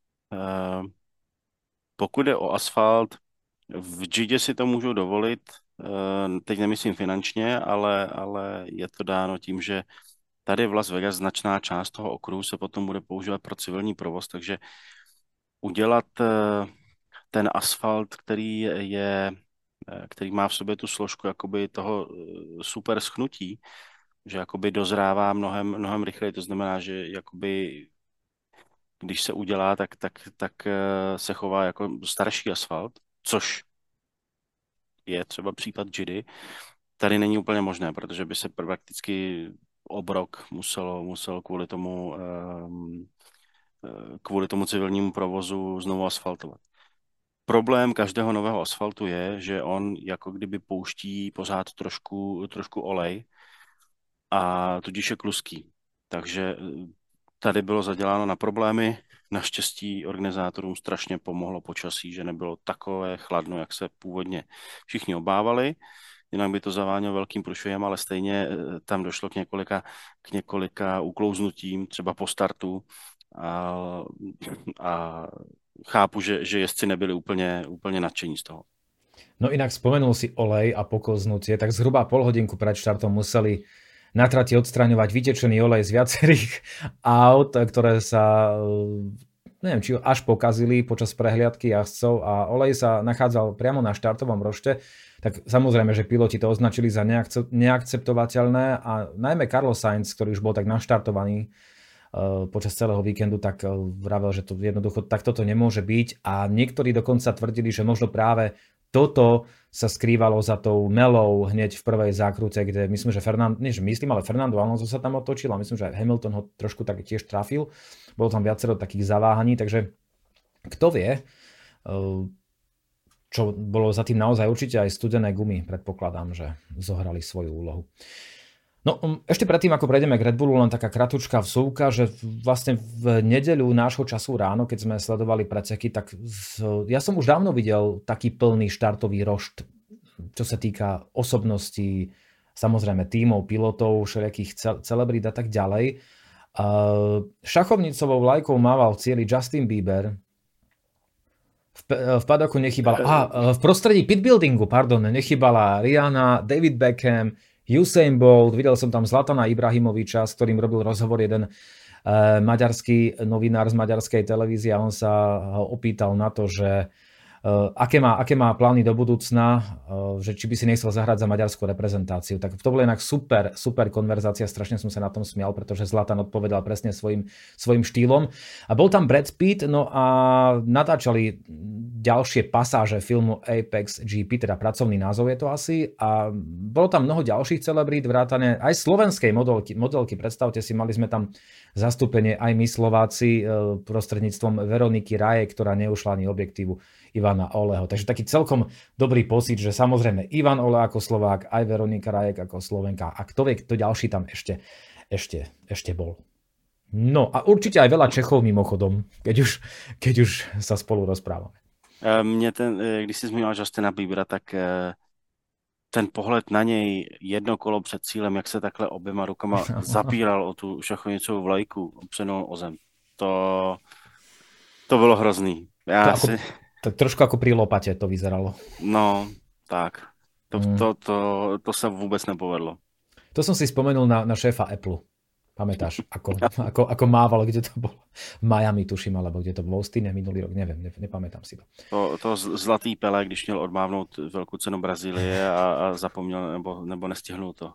Pokud je o asfalt, v Gidě si to můžou dovolit, teď nemyslím finančně, ale, ale je to dáno tím, že tady v Las Vegas značná část toho okruhu se potom bude používat pro civilní provoz, takže udělat ten asfalt, který je, který má v sobě tu složku jakoby toho super schnutí, že jakoby dozrává mnohem, mnohem rychleji, to znamená, že jakoby když se udělá, tak, tak, tak se chová jako starší asfalt, což je třeba případ Gidy. Tady není úplně možné, protože by se prakticky obrok muselo, muselo kvůli tomu um, kvůli tomu civilnímu provozu znovu asfaltovat. Problém každého nového asfaltu je, že on jako kdyby pouští pořád trošku, trošku olej a tudíž je kluský. Takže tady bylo zaděláno na problémy. Naštěstí organizátorům strašně pomohlo počasí, že nebylo takové chladno, jak se původně všichni obávali. Jinak by to zavánělo velkým průšvihem, ale stejně tam došlo k několika, k několika uklouznutím, třeba po startu. A, a chápu, že, že jezdci nebyli úplně, úplně nadšení z toho. No inak spomenul si olej a poklznutie, tak zhruba pol hodinku pred štartom museli na trati odstraňovať vytečený olej z viacerých aut, ktoré sa, neviem, či až pokazili počas prehliadky jazdcov a olej sa nachádzal priamo na štartovom rošte, tak samozrejme, že piloti to označili za neakceptovateľné a najmä Carlos Sainz, ktorý už bol tak naštartovaný počas celého víkendu, tak vravel, že to jednoducho takto to nemôže byť a niektorí dokonca tvrdili, že možno práve toto sa skrývalo za tou melou hneď v prvej zákrute, kde myslím, že Fernando, nie že myslím, ale Fernando Alonso sa tam otočil a myslím, že Hamilton ho trošku tak tiež trafil. Bolo tam viacero takých zaváhaní, takže kto vie, čo bolo za tým naozaj určite aj studené gumy, predpokladám, že zohrali svoju úlohu. No ešte predtým, ako prejdeme k Red Bullu, len taká kratučká vsúvka, že vlastne v nedeľu nášho času ráno, keď sme sledovali preteky, tak z, ja som už dávno videl taký plný štartový rošt, čo sa týka osobností, samozrejme tímov, pilotov, všelijakých ce- celebrít a tak ďalej. Uh, šachovnicovou vlajkou mával v cieli Justin Bieber. V, v padoku nechybala, a v prostredí pitbuildingu, pardon, nechybala Rihanna, David Beckham, Usain Bolt, videl som tam Zlatana Ibrahimoviča, s ktorým robil rozhovor jeden uh, maďarský novinár z maďarskej televízie a on sa ho opýtal na to, že uh, aké, má, aké má plány do budúcna, uh, že či by si nechcel zahrať za maďarskú reprezentáciu. Tak to bola inak super, super konverzácia, strašne som sa na tom smial, pretože Zlatan odpovedal presne svojim, svojim štýlom. A bol tam Brad Pitt, no a natáčali ďalšie pasáže filmu Apex gé pé, teda pracovný názov je to asi, a bolo tam mnoho ďalších celebrít, vrátane aj slovenskej modelky, modelky. Predstavte si, mali sme tam zastúpenie aj my Slováci prostredníctvom Veroniky Raje, ktorá neušla ani objektívu Ivana Oleho. Takže taký celkom dobrý pocit, že samozrejme Ivan Ole ako Slovák, aj Veronika Rajek ako Slovenka a kto vie, kto ďalší tam ešte, ešte, ešte bol. No a určite aj veľa Čechov mimochodom, keď už, keď už sa spolu rozprávame. Mě ten, když jsi zmínil Justina Biebera, tak ten pohled na něj jedno kolo před cílem, jak se takhle oběma rukama zapíral o tu šachovnicovou vlajku opřenou o zem, to, to bylo hrozný. Já to ako, si... Tak trošku ako pri lopate to vyzeralo. No, tak. To, Mm. to, to, to se vůbec nepovedlo. To som si spomenul na, na šéfa Apple. Pamätáš, ako, ako, ako mával, kde to bolo? V Miami, tuším, alebo kde to bolo v Austine minulý rok, neviem, ne, nepamätám si to. To, to zlatý Pelé, když měl odmávnout velkou cenu Brazílie a, a zapomněl nebo, nebo nestihnul to.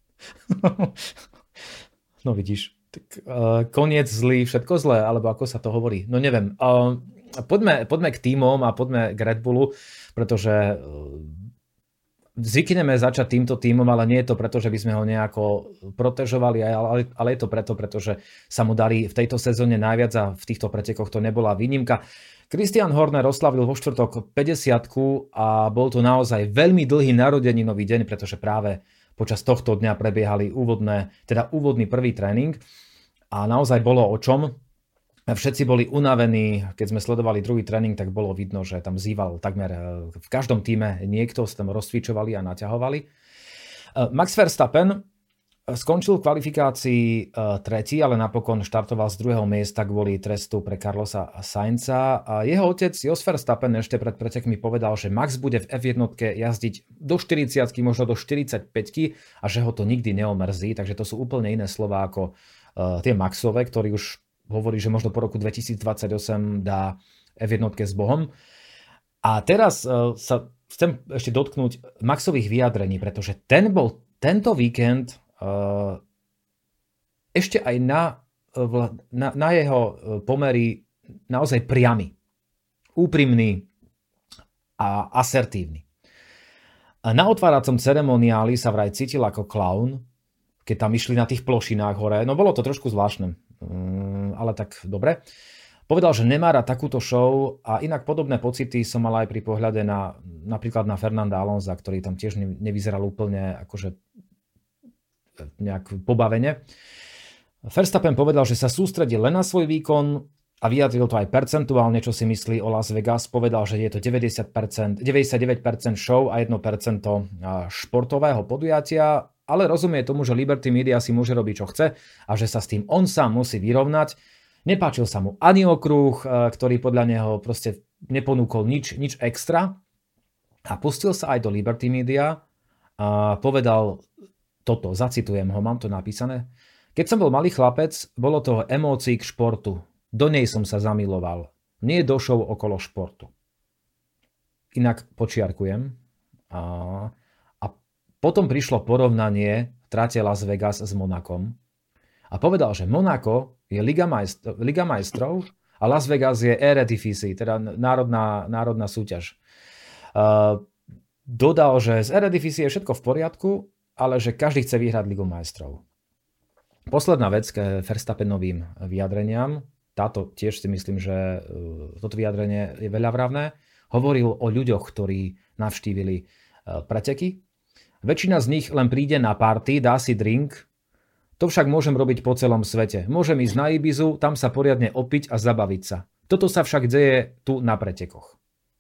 No vidíš, tak uh, koniec zlý, všetko zlé, alebo ako sa to hovorí, no neviem. Uh, poďme, poďme k tímom a poďme k Red Bullu, pretože uh, zvykneme začať týmto tímom, ale nie je to preto, že by sme ho nejako protežovali, ale, ale je to preto, pretože sa mu darí v tejto sezóne najviac a v týchto pretekoch to nebola výnimka. Christian Horner oslavil vo štvrtok päťdesiatku a bol to naozaj veľmi dlhý narodeninový deň, pretože práve počas tohto dňa prebiehali úvodné, teda úvodný prvý tréning a naozaj bolo o čom. Všetci boli unavení, keď sme sledovali druhý tréning, tak bolo vidno, že tam zýval takmer v každom týme niekto, sa tam rozcvičovali a naťahovali. Max Verstappen skončil v kvalifikácii tretí, ale napokon štartoval z druhého miesta kvôli trestu pre Carlosa Sainza. A jeho otec Jos Verstappen ešte pred pretekmi povedal, že Max bude v ef jedna jazdiť do štyridsiatky, možno do štyridsaťpäťky a že ho to nikdy neomrzí, takže to sú úplne iné slová ako tie Maxové, ktorí už hovorí, že možno po roku dvetisícdvadsaťosem dá ef jedna s Bohom. A teraz uh, sa chcem ešte dotknúť Maxových vyjadrení, pretože ten bol tento víkend uh, ešte aj na, uh, na, na jeho pomery naozaj priamy, úprimný a asertívny. A na otváracom ceremoniáli sa vraj cítil ako klaun, keď tam išli na tých plošinách hore. No bolo to trošku zvláštne. ale tak dobre. Povedal, že nemá rád takúto show a inak podobné pocity som mal aj pri pohľade na napríklad na Fernanda Alonsa, ktorý tam tiež nevyzeral úplne akože nejak pobavene. Verstappen povedal, že sa sústredí len na svoj výkon a vyjadril to aj percentuálne, čo si myslí o Las Vegas. Povedal, že je to deväťdesiat percent, deväťdesiatdeväť percent show a jedno percento športového podujatia, ale rozumie tomu, že Liberty Media si môže robiť, čo chce a že sa s tým on sám musí vyrovnať. Nepáčil sa mu ani okruh, ktorý podľa neho proste neponúkol nič, nič extra a pustil sa aj do Liberty Media a povedal toto, zacitujem ho, mám to napísané. Keď som bol malý chlapec, bolo toho emócií k športu. Do nej som sa zamiloval. Nie do show okolo športu. Inak počiarkujem. A, a potom prišlo porovnanie v trate Las Vegas s Monakom a povedal, že Monako je Liga, majstr- Liga majstrov a Las Vegas je Eredivisie, teda národná, národná súťaž. Uh, dodal, že z Eredivisie je všetko v poriadku, ale že každý chce vyhrať Ligu majstrov. Posledná vec k Verstappenovým vyjadreniam, táto tiež si myslím, že toto vyjadrenie je veľavravné, hovoril o ľuďoch, ktorí navštívili preteky. Väčšina z nich len príde na party, dá si drink. To však môžem robiť po celom svete. Môžem ísť na Ibizu, tam sa poriadne opiť a zabaviť sa. Toto sa však deje tu na pretekoch.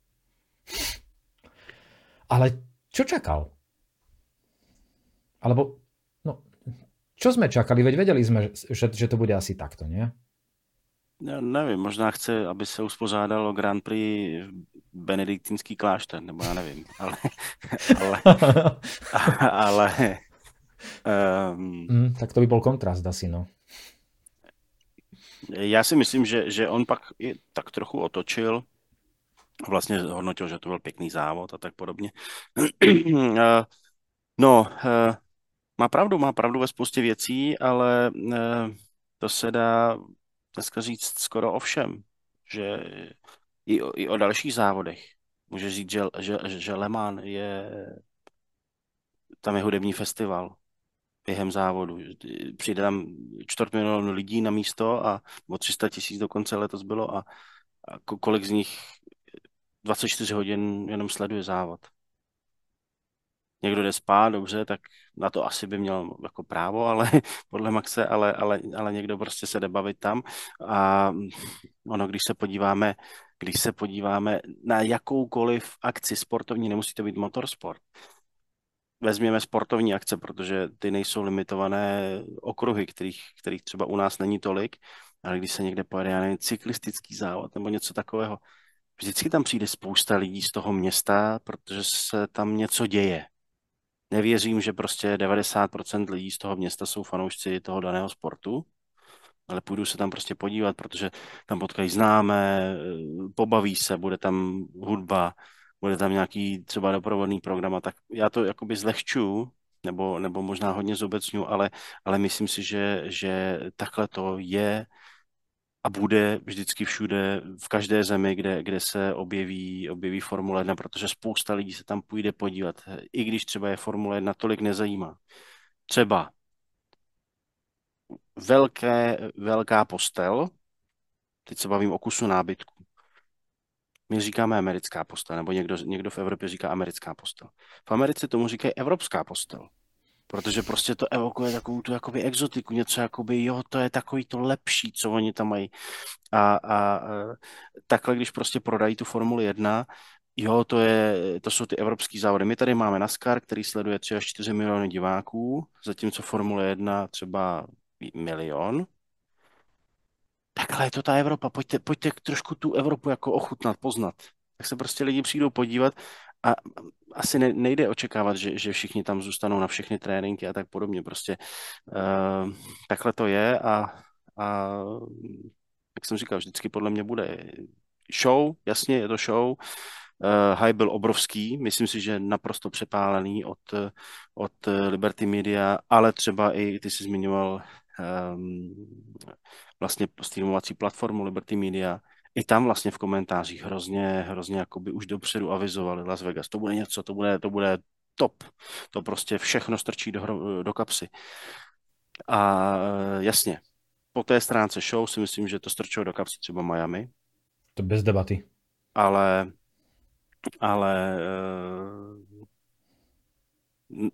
Ale čo čakal? Alebo, no, čo sme čakali? Veď vedeli sme, že, že to bude asi takto, nie? Já nevím, možná chce, aby se uspořádalo Grand Prix benediktínský klášter, nebo já nevím, ale, ale, ale um, mm, tak to by bol kontrast asi, no. Já si myslím, že, že on pak je tak trochu otočil, vlastně hodnotil, že to byl pěkný závod a tak podobně. No, má pravdu, má pravdu ve spoustě věcí, ale to se dá dneska říct skoro o všem, že i o, i o dalších závodech. Může říct, že, že, že Le Mans je, tam je hudební festival během závodu. Přijde tam čtvrt milionu lidí na místo a o tři sta tisíc dokonce letos bylo a, a kolik z nich dvacet čtyři hodin jenom sleduje závod. Někdo jde spát, dobře, tak na to asi by měl jako právo, ale podle Maxe, ale, ale, ale někdo prostě se jde bavit tam. A ono, když se podíváme, když se podíváme na jakoukoliv akci sportovní, nemusí to být motorsport. Vezměme sportovní akce, protože ty nejsou limitované okruhy, kterých, kterých třeba u nás není tolik, ale když se někde pojede, já nevím, cyklistický závod nebo něco takového, vždycky tam přijde spousta lidí z toho města, protože se tam něco děje. Nevěřím, že prostě devadesát procent lidí z toho města jsou fanoušci toho daného sportu, ale půjdu se tam prostě podívat, protože tam potkají známé, pobaví se, bude tam hudba, bude tam nějaký třeba doprovodný program a tak. Já to jakoby zlehčuju, nebo, nebo možná hodně zobecňuji, ale, ale myslím si, že, že takhle to je a bude vždycky všude, v každé zemi, kde, kde se objeví, objeví Formule jedna, protože spousta lidí se tam půjde podívat, i když třeba je Formule jedna tolik nezajímá. Třeba velké, velká postel, teď se bavím o kusu nábytku. My říkáme americká postel, nebo někdo, někdo v Evropě říká americká postel. V Americe tomu říkají evropská postel. Protože prostě to evokuje takovou tu jakoby exotiku, něco jakoby, jo, to je takový to lepší, co oni tam mají. A, a, a takhle, když prostě prodají tu Formuli jedna, jo, to, je, to jsou ty evropský závody. My tady máme NASCAR, který sleduje tři až čtyři miliony diváků, zatímco Formule jedna třeba milion. Takhle je to ta Evropa. Pojďte, pojďte trošku tu Evropu jako ochutnat, poznat. Tak se prostě lidi přijdou podívat a asi ne, nejde očekávat, že, že všichni tam zůstanou na všechny tréninky a tak podobně. Prostě uh, takhle to je a, a jak jsem říkal, vždycky podle mě bude show, jasně, je to show. Uh, hype byl obrovský, myslím si, že naprosto přepálený od, od Liberty Media, ale třeba i, ty jsi zmiňoval um, vlastně streamovací platformu Liberty Media, i tam vlastně v komentářích hrozně, hrozně jakoby už dopředu avizovali Las Vegas. To bude něco, to bude, to bude top. To prostě všechno strčí do, do kapsy. A jasně, po té stránce show si myslím, že to strčilo do kapsy třeba Miami. To bez debaty. Ale, ale uh,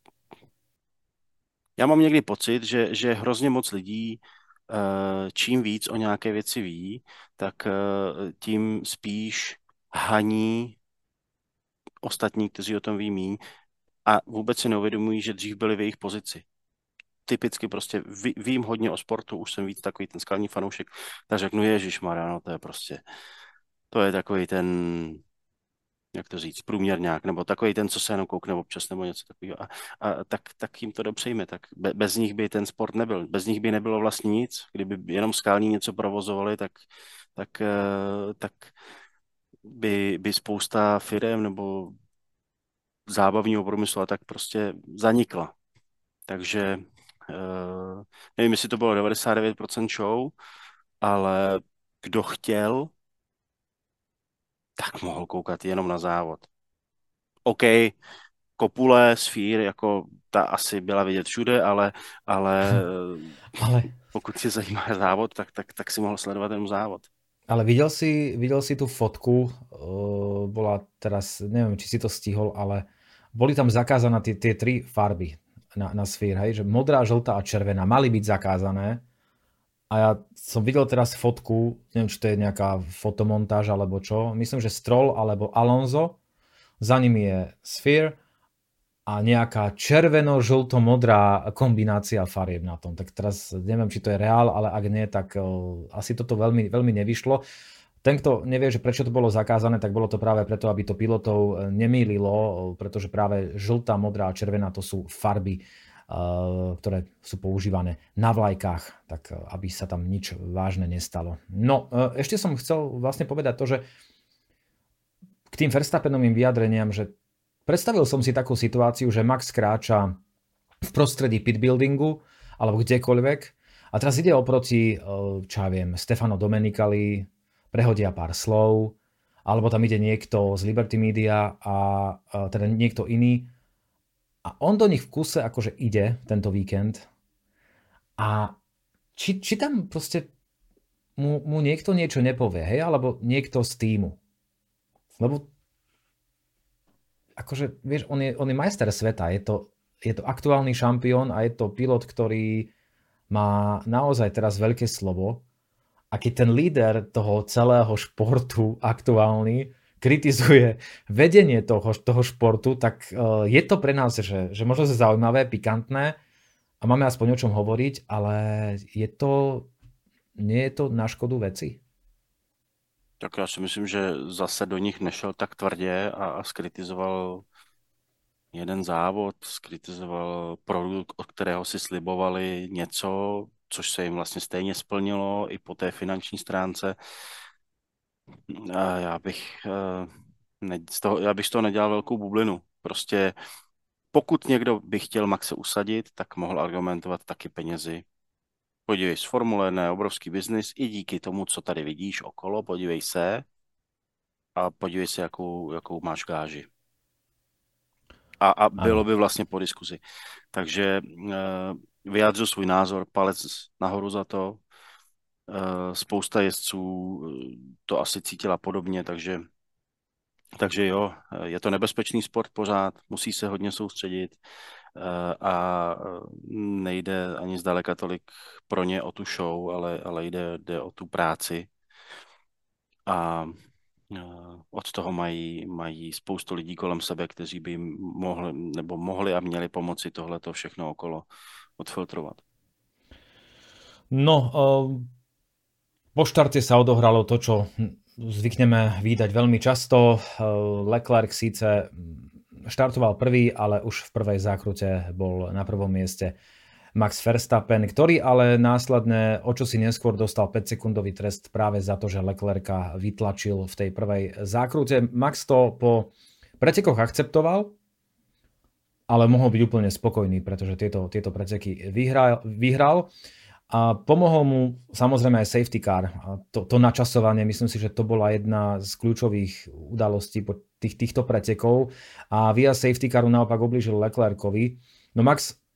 já mám někdy pocit, že, že hrozně moc lidí, uh, čím víc o nějaké věci ví, tak uh, tím spíš haní ostatní, kteří o tom ví míň a vůbec si neuvědomují, že dřív byli v jejich pozici. Typicky prostě ví, vím hodně o sportu, už jsem víc takový ten skalní fanoušek, tak řeknu, ježišmarja, no to je prostě, to je takový ten, jak to říct, průměrňák, nebo takový ten, co se jenom koukne občas, nebo něco takového. A, a tak, tak jim to dopřejme, tak be, bez nich by ten sport nebyl. Bez nich by nebylo vlastně nic. Kdyby jenom skalní něco provozovali, tak, tak, eh, tak by, by spousta firem nebo zábavního průmyslu a tak prostě zanikla. Takže uh, nevím, jestli to bylo devadesát devět procent show, ale kdo chtěl, tak mohl koukat jenom na závod. OK, kopule, sfír, jako ta asi byla vidět všude, ale, ale, ale pokud tě zajímá závod, tak, tak, tak si mohl sledovat ten závod. Ale videl si, videl si tú fotku, uh, bola teraz, neviem, či si to stihol, ale boli tam zakázané tie, tie tri farby na, na sfír, hej, že modrá, žltá a červená mali byť zakázané. A ja som videl teraz fotku, neviem, či to je nejaká fotomontáž alebo čo, myslím, že Stroll alebo Alonso, za nimi je sfír a nejaká červeno-žlto-modrá kombinácia farieb na tom. Tak teraz neviem, či to je reál, ale ak nie, tak uh, asi toto veľmi, veľmi nevyšlo. Ten, kto nevie, že prečo to bolo zakázané, tak bolo to práve preto, aby to pilotov nemýlilo, pretože práve žltá, modrá a červená to sú farby, uh, ktoré sú používané na vlajkách, tak uh, aby sa tam nič vážne nestalo. No, uh, ešte som chcel vlastne povedať to, že k tým Verstappenovým vyjadreniam, že predstavil som si takú situáciu, že Max kráča v prostredí pitbuildingu alebo kdekoľvek a teraz ide oproti, čo ja viem, Stefano Domenicali, prehodia pár slov, alebo tam ide niekto z Liberty Media a, a teda niekto iný a on do nich v kuse akože ide tento víkend a či, či tam proste mu, mu niekto niečo nepovie, hej, alebo niekto z týmu. Lebo akože, vieš, on je, on je majster sveta, je to, je to aktuálny šampión a je to pilot, ktorý má naozaj teraz veľké slovo a keď ten líder toho celého športu aktuálny kritizuje vedenie toho, toho športu, tak uh, je to pre nás, že, že možno je zaujímavé, pikantné a máme aspoň o čom hovoriť, ale je to, nie je to na škodu veci? Tak já si myslím, že zase do nich nešel tak tvrdě a, a skritizoval jeden závod, skritizoval produkt, od kterého si slibovali něco, což se jim vlastně stejně splnilo i po té finanční stránce. A já bych, ne, z toho, já bych z toho nedělal velkou bublinu. Prostě pokud někdo by chtěl Maxe usadit, tak mohl argumentovat taky penězi. Podívej, z Formule jedna je obrovský biznis i díky tomu, co tady vidíš okolo, podívej se a podívej se, jakou, jakou máš gáži. A, a bylo by vlastně po diskuzi. Takže uh, vyjádřil svůj názor, palec nahoru za to. Uh, spousta jezdců to asi cítila podobně, takže, takže jo, je to nebezpečný sport pořád, musí se hodně soustředit. A nejde ani zdaleka tolik pro ně o tu show, ale, ale jde, jde o tu práci. A od toho mají, mají spoustu lidí kolem sebe, kteří by jim mohli, nebo mohli a měli pomoci tohleto všechno okolo odfiltrovat. No, po štarte sa odohralo to, čo zvykneme vídať veľmi často. Leclerc síce štartoval prvý, ale už v prvej zákrute bol na prvom mieste Max Verstappen, ktorý ale následne o čosi neskôr dostal päťsekundový trest práve za to, že Leclerca vytlačil v tej prvej zákrute. Max to po pretekoch akceptoval, ale mohol byť úplne spokojný, pretože tieto, tieto preteky vyhral, vyhral. A pomohol mu samozrejme aj safety car. A to, to načasovanie, myslím si, že to bola jedna z kľúčových udalostí po tých, týchto pretekov. A via safety caru naopak oblížil Leclercovi. No Max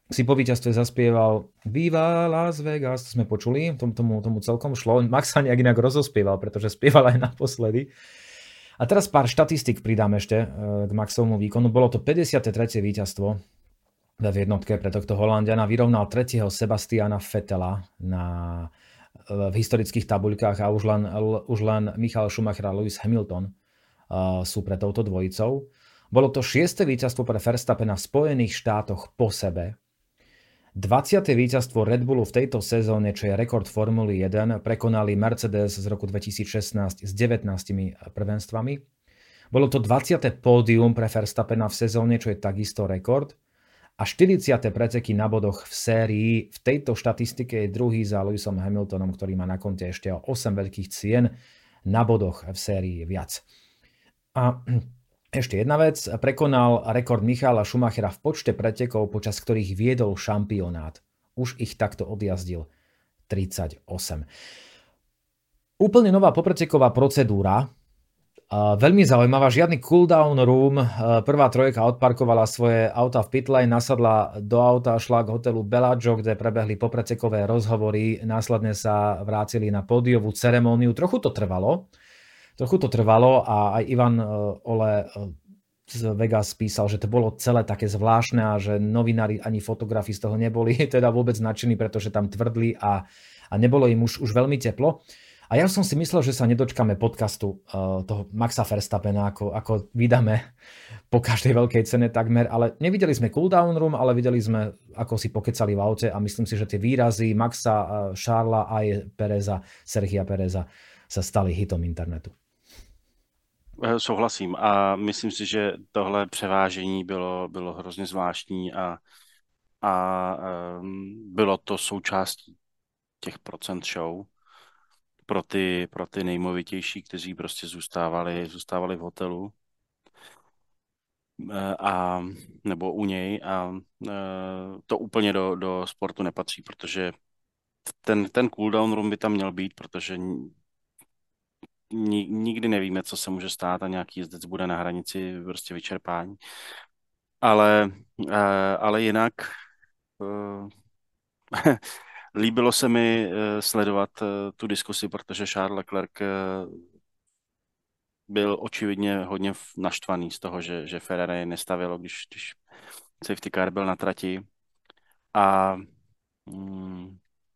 si po víťazstve zaspieval Viva Las Vegas, to sme počuli, tomu, tomu, tomu celkom šlo. Max sa nejak inak rozospieval, pretože spieval aj naposledy. A teraz pár štatistik pridám ešte k Maxovmu výkonu. Bolo to päťdesiate tretie víťazstvo v jednotke pre tohto Holanďana. Vyrovnal tretieho Sebastiana Vettela na, v historických tabuľkách a už len, už len Michael Schumacher a Lewis Hamilton uh, sú pre touto dvojicou. Bolo to šieste víťazstvo pre Verstappena v Spojených štátoch po sebe. dvadsiate víťazstvo Red Bullu v tejto sezóne, čo je rekord Formuly jeden, prekonali Mercedes z roku dvetisícšestnásť s devätnástimi prvenstvami. Bolo to dvadsiate pódium pre Verstappena v sezóne, čo je takisto rekord. A štyridsiate preteky na bodoch v sérii. V tejto štatistike je druhý za Lewisom Hamiltonom, ktorý má na konte ešte o osem veľkých cien na bodoch v sérii viac. A ešte jedna vec, prekonal rekord Michaela Schumachera v počte pretekov, počas ktorých viedol šampionát. Už ich takto odjazdil tridsaťosem. Úplne nová popreteková procedúra, veľmi zaujímavá, žiadny cooldown room. Prvá trojka odparkovala svoje auta v pitlane, nasadla do auta, šla k hotelu Bellagio, kde prebehli popretekové rozhovory, následne sa vrátili na pódiovú ceremóniu. Trochu to trvalo. Trochu to trvalo a aj Ivan Ole z Vegas písal, že to bolo celé také zvláštne a že novinári ani fotografi z toho neboli teda vôbec nadšení, pretože tam tvrdli a, a nebolo im už, už veľmi teplo. A ja som si myslel, že sa nedočkáme podcastu uh, toho Maxa Verstappena, ako, ako vydáme po každej veľkej cene takmer, ale nevideli sme cooldown room, ale videli sme, ako si pokecali v aute a myslím si, že tie výrazy Maxa, uh, Charlesa aj Pereza, Sergia Pereza sa stali hitom internetu. Souhlasím a myslím si, že tohle převážení bylo, bylo hrozně zvláštní a, a um, bylo to součástí těch procent show pro ty, pro ty nejmovitější, kteří prostě zůstávali, zůstávali v hotelu a, nebo u něj a to úplně do, do sportu nepatří, protože ten, ten cooldown room by tam měl být, protože nikdy nevíme, co se může stát a nějaký jezdec bude na hranici prostě vyčerpání. Ale, ale jinak líbilo se mi sledovat tu diskusi, protože Charles Leclerc byl očividně hodně naštvaný z toho, že, že Ferrari nestavilo, když, když safety car byl na trati. A mm,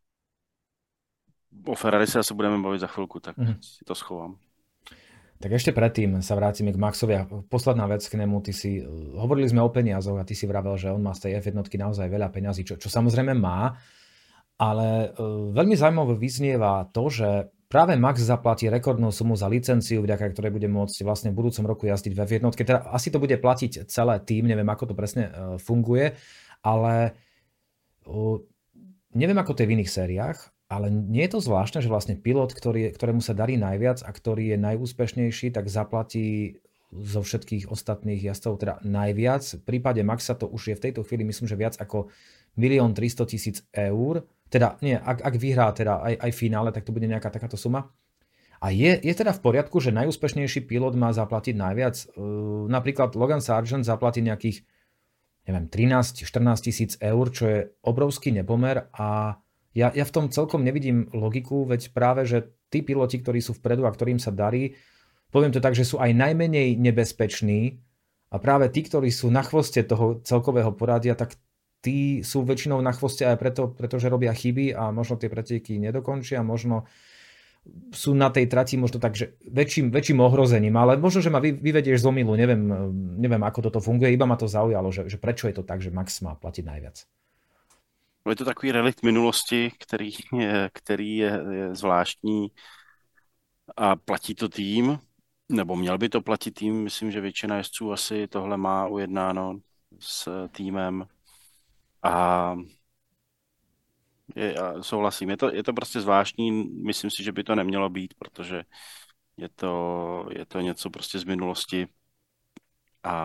o Ferrari sa asi budeme baviť za chvíľku, tak mm. si to schovám. Tak ešte predtým sa vrátime k Maxovi. Posledná vec k nemu, ty si, hovorili sme o peniazoch a ty si vravel, že on má z tej ef jeden naozaj veľa peňazí, čo, čo samozrejme má, ale uh, veľmi zaujímavé vyznieva to, že práve Max zaplatí rekordnú sumu za licenciu, vďaka ktorej bude môcť vlastne v budúcom roku jazdiť v ef jeden. Teda asi to bude platiť celé tým, neviem ako to presne uh, funguje, ale uh, neviem ako to je v iných sériách, ale nie je to zvláštne, že vlastne pilot, ktorý, ktorému sa darí najviac a ktorý je najúspešnejší, tak zaplatí zo všetkých ostatných jazdcov teda najviac. V prípade Maxa to už je v tejto chvíli, myslím, že viac ako milión tristotisíc eur. Teda nie, ak, ak vyhrá teda aj, aj finále, tak to bude nejaká takáto suma. A je, je teda v poriadku, že najúspešnejší pilot má zaplatiť najviac. Uh, napríklad Logan Sargent zaplatí nejakých, neviem, trinásť štrnásť tisíc eur, čo je obrovský nepomer a Ja, ja v tom celkom nevidím logiku, veď práve, že tí piloti, ktorí sú vpredu a ktorým sa darí, poviem to tak, že sú aj najmenej nebezpeční a práve tí, ktorí sú na chvoste toho celkového poradia, tak tí sú väčšinou na chvoste aj preto, pretože robia chyby a možno tie preteky nedokončia, možno sú na tej trati možno tak, že väčším, väčším ohrozením, ale možno, že ma vy, vyvedieš z omylu, neviem, neviem, ako toto funguje, iba ma to zaujalo, že, že prečo je to tak, že Max má platiť najviac. Je to takový relikt minulosti, který je, který je, je zvláštní a platí to tým, nebo měl by to platit tým. Myslím, že většina jezdců asi tohle má ujednáno s týmem a je, já souhlasím. Je to, je to prostě zvláštní, myslím si, že by to nemělo být, protože je to, je to něco prostě z minulosti a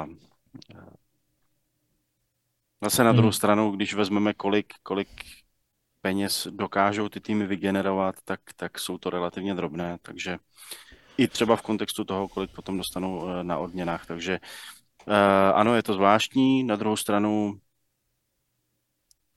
zase na druhou hmm. stranu, když vezmeme, kolik, kolik peněz dokážou ty týmy vygenerovat, tak, tak jsou to relativně drobné, takže i třeba v kontextu toho, kolik potom dostanou na odměnách, takže uh, ano, je to zvláštní, na druhou stranu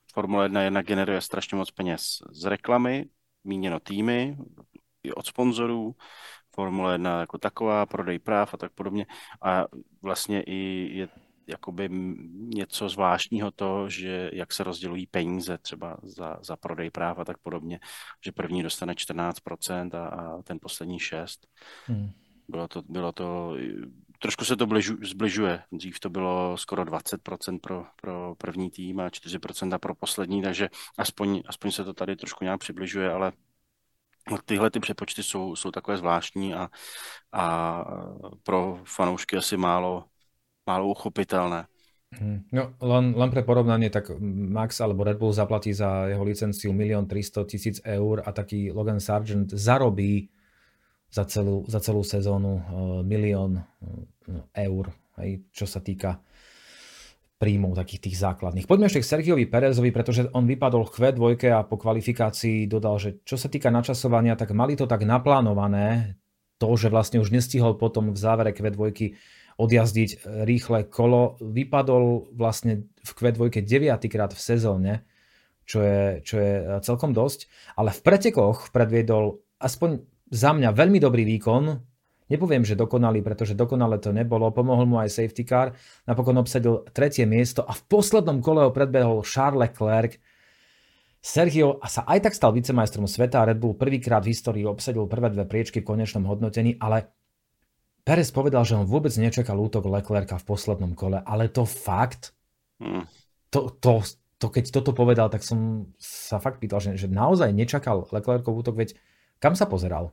Formule jedna jednak generuje strašně moc peněz z reklamy, míněno týmy, i od sponzorů, Formule jedna jako taková, prodej práv a tak podobně. A vlastně i je jakoby něco zvláštního to, že jak se rozdělují peníze třeba za, za prodej práv a tak podobně, že první dostane čtrnáct procent a, a ten poslední šest procent. Hmm. Bylo to, bylo to, trošku se to bližu, zbližuje. Dřív to bylo skoro dvacet procent pro, pro první tým a čtyři procenta pro poslední, takže aspoň, aspoň se to tady trošku nějak přibližuje, ale tyhle ty přepočty jsou, jsou takové zvláštní a, a pro fanoušky asi málo, málo uchopitelné. No, len, len pre porovnanie, tak Max alebo Red Bull zaplatí za jeho licenciu milión tristotisíc eur a taký Logan Sargent zarobí za celú, za celú sezónu uh, milión uh, eur, hej, čo sa týka príjmov takých tých základných. Poďme ešte k Sergiovi Pérezovi, pretože on vypadol v kvé dva a po kvalifikácii dodal, že čo sa týka načasovania, tak mali to tak naplánované, to, že vlastne už nestihol potom v závere kvé dva odjazdiť rýchle kolo. Vypadol vlastne v kvé dva deviatykrát v sezóne, čo je, čo je celkom dosť, ale v pretekoch predviedol aspoň za mňa veľmi dobrý výkon. Nepoviem, že dokonalý, pretože dokonale to nebolo. Pomohol mu aj safety car. Napokon obsadil tretie miesto a v poslednom kole ho predbehol Charles Leclerc. Sergio sa aj tak stal vicemajstrom sveta. Red Bull prvýkrát v histórii obsadil prvé dve priečky v konečnom hodnotení, ale Pérez povedal, že on vôbec nečakal útok Leclerca v poslednom kole, ale to fakt, Hmm. to, to, to keď toto povedal, tak som sa fakt pýtal, že, že naozaj nečakal Leclercov útok, veď kam sa pozeral?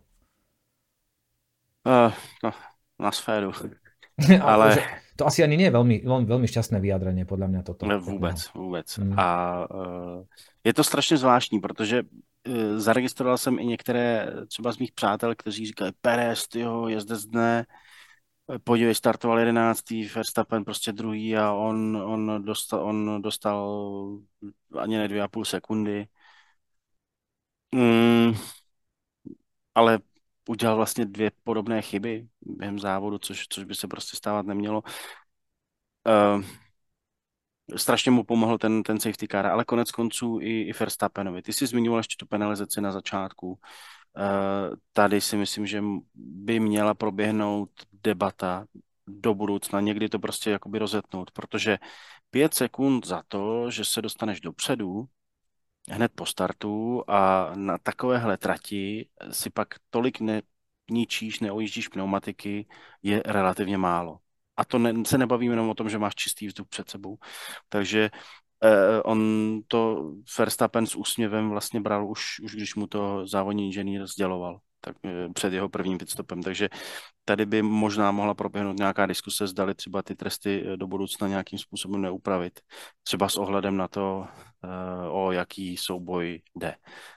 Uh, no, na sféru. Ale že to asi ani nie je veľmi, veľmi šťastné vyjádrenie, podľa mňa toto. ne, vůbec, vůbec. Hmm. A uh, je to strašně zvláštní, protože uh, zaregistroval jsem i některé třeba z mých přátel, kteří říkali, Pérez, tyjo, jezdec dne, podívej, startoval jedenáctý, Verstappen prostě druhý a on, on, dostal, on dostal ani ne dvě a půl sekundy. Mm, ale udělal vlastně dvě podobné chyby během závodu, což, což by se prostě stávat nemělo. Uh, strašně mu pomohl ten, ten safety car, ale konec konců i, i Verstappenovi. Ty jsi zmiňoval ještě tu penalizaci na začátku. Uh, tady si myslím, že by měla proběhnout debata do budoucna, někdy to prostě jakoby rozetnout, protože pět sekund za to, že se dostaneš dopředu, hned po startu a na takovéhle trati si pak tolik neničíš, neojíždíš pneumatiky, je relativně málo. A to ne, se nebavíme jenom o tom, že máš čistý vzduch před sebou. Takže eh, on to Verstappen s úsměvem vlastně bral už, už když mu to závodní inženýr sděloval tak, eh, před jeho prvním pitstopem. Takže tady by možná mohla proběhnout nějaká diskuse, zdali třeba ty tresty do budoucna nějakým způsobem neupravit. Třeba s ohledem na to, uh, o jaký souboj jde.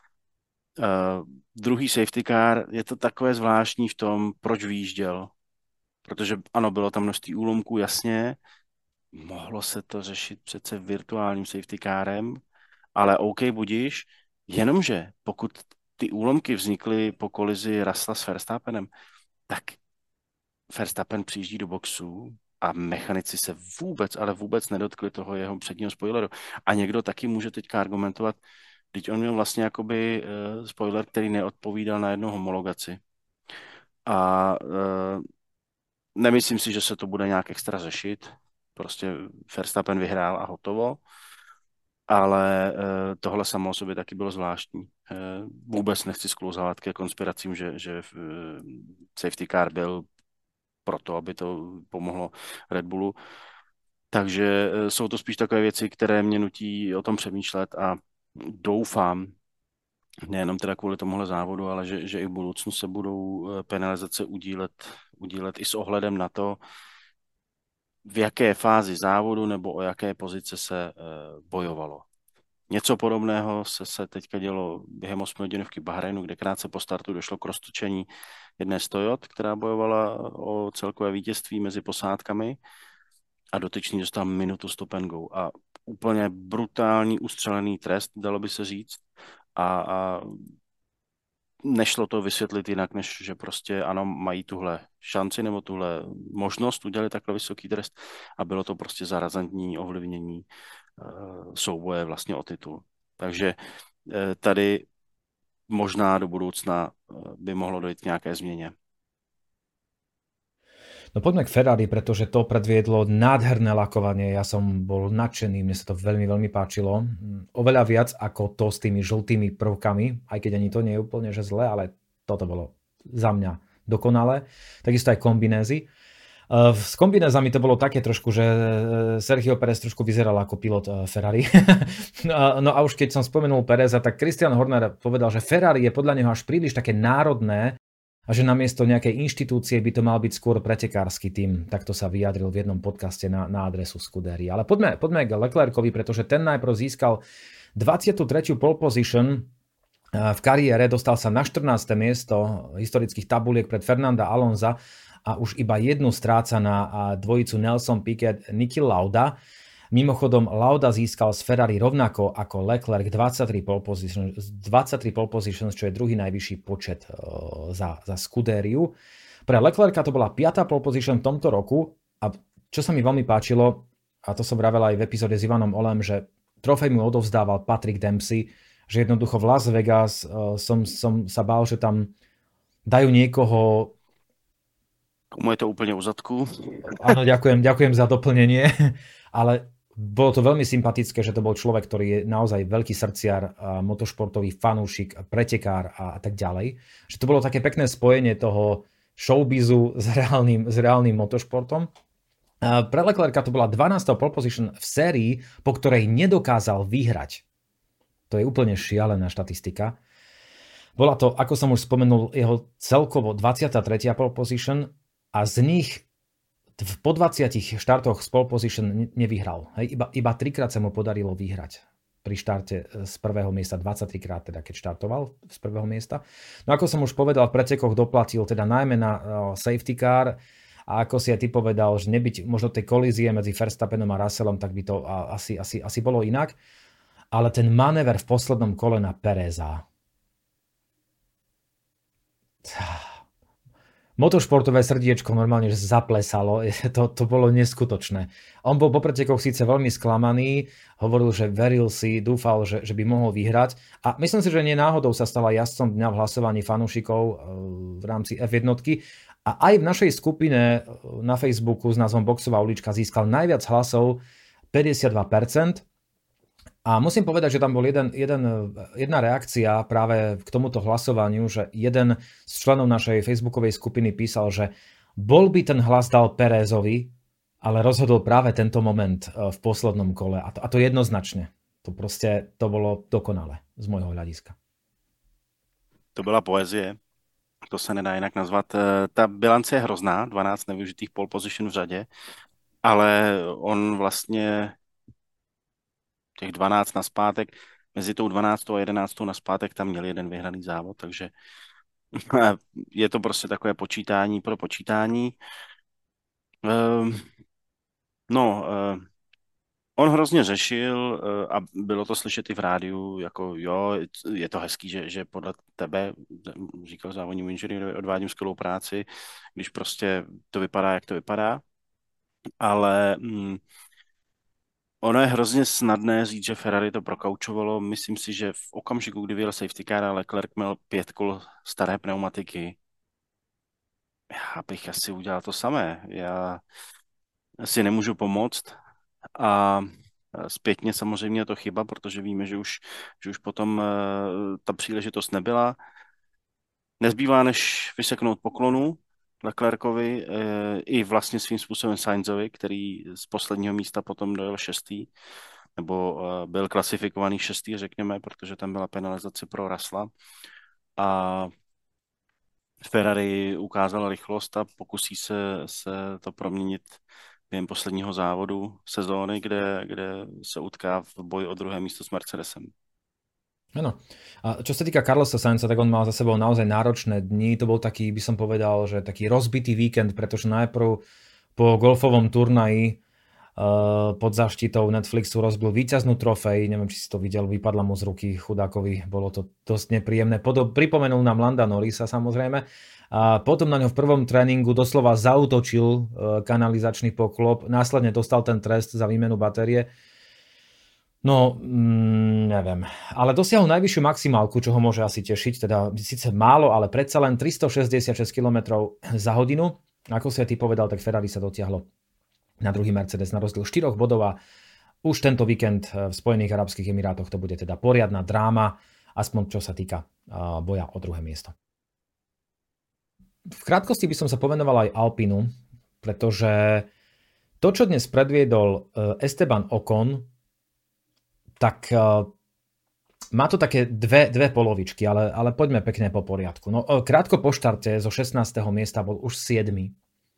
Uh, druhý safety car, je to takové zvláštní v tom, proč vyjížděl. Protože ano, bylo tam množství úlomků, jasně, mohlo se to řešit přece virtuálním safety carem, ale OK, budíš, jenomže pokud ty úlomky vznikly po kolizi Russella s Verstappenem, tak Verstappen přijíždí do boxu a mechanici se vůbec, ale vůbec nedotkli toho jeho předního spoileru. A někdo taky může teďka argumentovat, teď on měl vlastně jakoby uh, spoiler, který neodpovídal na jednu homologaci. A uh, nemyslím si, že se to bude nějak extra řešit. Prostě Verstappen vyhrál a hotovo. Ale uh, tohle samo o sobě taky bylo zvláštní. Uh, vůbec nechci sklouzávat ke konspiracím, že, že uh, safety car byl proto, aby to pomohlo Red Bullu. Takže jsou to spíš takové věci, které mě nutí o tom přemýšlet a doufám, nejenom teda kvůli tomuhle závodu, ale že, že i v budoucnu se budou penalizace udílet, udílet i s ohledem na to, v jaké fázi závodu nebo o jaké pozice se bojovalo. Něco podobného se, se teďka dělo během osmi hodinovky Bahrajnu, kde krátce po startu došlo k roztočení jedné z Toyot, která bojovala o celkové vítězství mezi posádkami a dotyčný dostal minutu stop and go. A úplně brutální ustřelený trest, dalo by se říct. A, a nešlo to vysvětlit jinak, než že prostě ano, mají tuhle šanci nebo tuhle možnost udělat takhle vysoký trest a bylo to prostě za razantní ovlivnění souboje vlastně o titul. Takže tady možná do budoucna by mohlo dojít k nějaké změně. No poďme k Ferrari, pretože to predviedlo nádherné lakovanie. Ja som bol nadšený, mne sa to veľmi, veľmi páčilo. Oveľa viac ako to s tými žltými prvkami, aj keď ani to nie je úplne že zle, ale toto bolo za mňa dokonalé. Takisto aj kombinézy. S kombinézami to bolo také trošku, že Sergio Pérez trošku vyzeral ako pilot Ferrari. No a už keď som spomenul Péreza, tak Christian Horner povedal, že Ferrari je podľa neho až príliš také národné a že namiesto nejakej inštitúcie by to mal byť skôr pretekársky tým. Takto sa vyjadril v jednom podcaste na, na adresu Scuderii. Ale poďme, poďme k Leclercovi, pretože ten najprv získal dvadsiatu tretiu pole position v kariére, dostal sa na štrnáste miesto historických tabuliek pred Fernanda Alonsa a už iba jednu stráca na dvojicu Nelson Piquet, Niki Lauda. Mimochodom, Lauda získal z Ferrari rovnako ako Leclerc dvadsaťtri pole positions, dvadsaťtri pole positions, čo je druhý najvyšší počet za, za Scuderiu. Pre Leclerca to bola piata pole position v tomto roku a čo sa mi veľmi páčilo, a to som vravel aj v epizóde s Ivanom Olem, že trofej mu odovzdával Patrick Dempsey, že jednoducho v Las Vegas som, som sa bál, že tam dajú niekoho... Komu je to úplne u zadku? Áno, ďakujem, ďakujem za doplnenie, ale bolo to veľmi sympatické, že to bol človek, ktorý je naozaj veľký srdciar, motošportový fanúšik, pretekár a, a tak ďalej. Že to bolo také pekné spojenie toho showbizu s reálnym, s reálnym motošportom. Pre Leclerca to bola dvanásta pole position v sérii, po ktorej nedokázal vyhrať. To je úplne šialená štatistika. Bola to, ako som už spomenul, jeho celkovo dvadsiata tretia pole position a z nich po dvadsiatich štartoch z pole position nevyhral. Hej, iba, iba trikrát sa mu podarilo vyhrať pri štarte z prvého miesta, dvadsaťtri krát teda, keď štartoval z prvého miesta. No ako som už povedal, v pretekoch doplatil teda najmä na uh, safety car a ako si aj ty povedal, že nebyť možno tej kolízie medzi Verstappenom a Russellom, tak by to uh, asi, asi, asi bolo inak. Ale ten manéver v poslednom kole na Pereza. Motošportové srdiečko normálne že zaplesalo, to, to bolo neskutočné. On bol po pretekoch síce veľmi sklamaný, hovoril, že veril si, dúfal, že, že by mohol vyhrať a myslím si, že nie náhodou sa stala jazdcom dňa v hlasovaní fanúšikov v rámci ef jedna a aj v našej skupine na Facebooku s názvom Boxová ulička získal najviac hlasov, päťdesiatdva percent. A musím povedať, že tam bol jeden, jeden, jedna reakcia práve k tomuto hlasovaniu, že jeden z členov našej facebookovej skupiny písal, že bol by ten hlas dal Pérezovi, ale rozhodol práve tento moment v poslednom kole. A to, a to jednoznačne. To proste, to bolo dokonalé z môjho hľadiska. To byla poezie. To se nedá jinak nazvat. Ta bilance je hrozná, dvanáct nevyužitých pole position v řadě, ale on vlastně těch dvanáct naspátek, mezi tou dvanáctou a jedenáctou naspátek tam měl jeden vyhraný závod, takže je to prostě takové počítání pro počítání. No, on hrozně řešil a bylo to slyšet i v rádiu, jako jo, je to hezký, že, že podle tebe, říkal závodnímu inženýrovi, odvádím skvělou práci, když prostě to vypadá, jak to vypadá, ale... Mm, ono je hrozně snadné říct, že Ferrari to prokaučovalo. Myslím si, že v okamžiku, kdy vyjel safety car a Leclerc měl pět kol staré pneumatiky, já bych asi udělal to samé. Já si nemůžu pomoct a zpětně samozřejmě je to chyba, protože víme, že už, že už potom ta příležitost nebyla. Nezbývá, než vyseknout poklonu Leclercovi i vlastně svým způsobem Sainzovi, který z posledního místa potom dojel šestý, nebo byl klasifikovaný šestý, řekněme, protože tam byla penalizace pro Russella. A Ferrari ukázala rychlost a pokusí se, se to proměnit během posledního závodu sezóny, kde, kde se utká v boji o druhé místo s Mercedesem. Áno. A čo sa týka Carlosa Sainza, tak on mal za sebou naozaj náročné dni. To bol taký, by som povedal, že taký rozbitý víkend, pretože najprv po golfovom turnaji uh, pod zaštitou Netflixu rozbil víťaznú trofej. Neviem, či si to videl, vypadla mu z ruky chudákovi. Bolo to dosť nepríjemné. Podob, pripomenul nám Landa Norrisa samozrejme. A potom na ňo v prvom tréningu doslova zaútočil uh, kanalizačný poklop. Následne dostal ten trest za výmenu batérie. No, mm, neviem. Ale dosiahol najvyššiu maximálku, čo ho môže asi tešiť, teda síce málo, ale predsa len tristošesťdesiatšesť kilometrov za hodinu. Ako si aj ty povedal, tak Ferrari sa dotiahlo na druhý Mercedes na rozdiel štyroch bodov a už tento víkend v Spojených arabských emirátoch to bude teda poriadna dráma, aspoň čo sa týka boja o druhé miesto. V krátkosti by som sa povenoval aj Alpinu, pretože to, čo dnes predviedol Esteban Ocon, tak uh, má to také dve, dve polovičky, ale, ale poďme pekne po poriadku. No, krátko po štarte zo šestnásteho miesta bol už siedmy.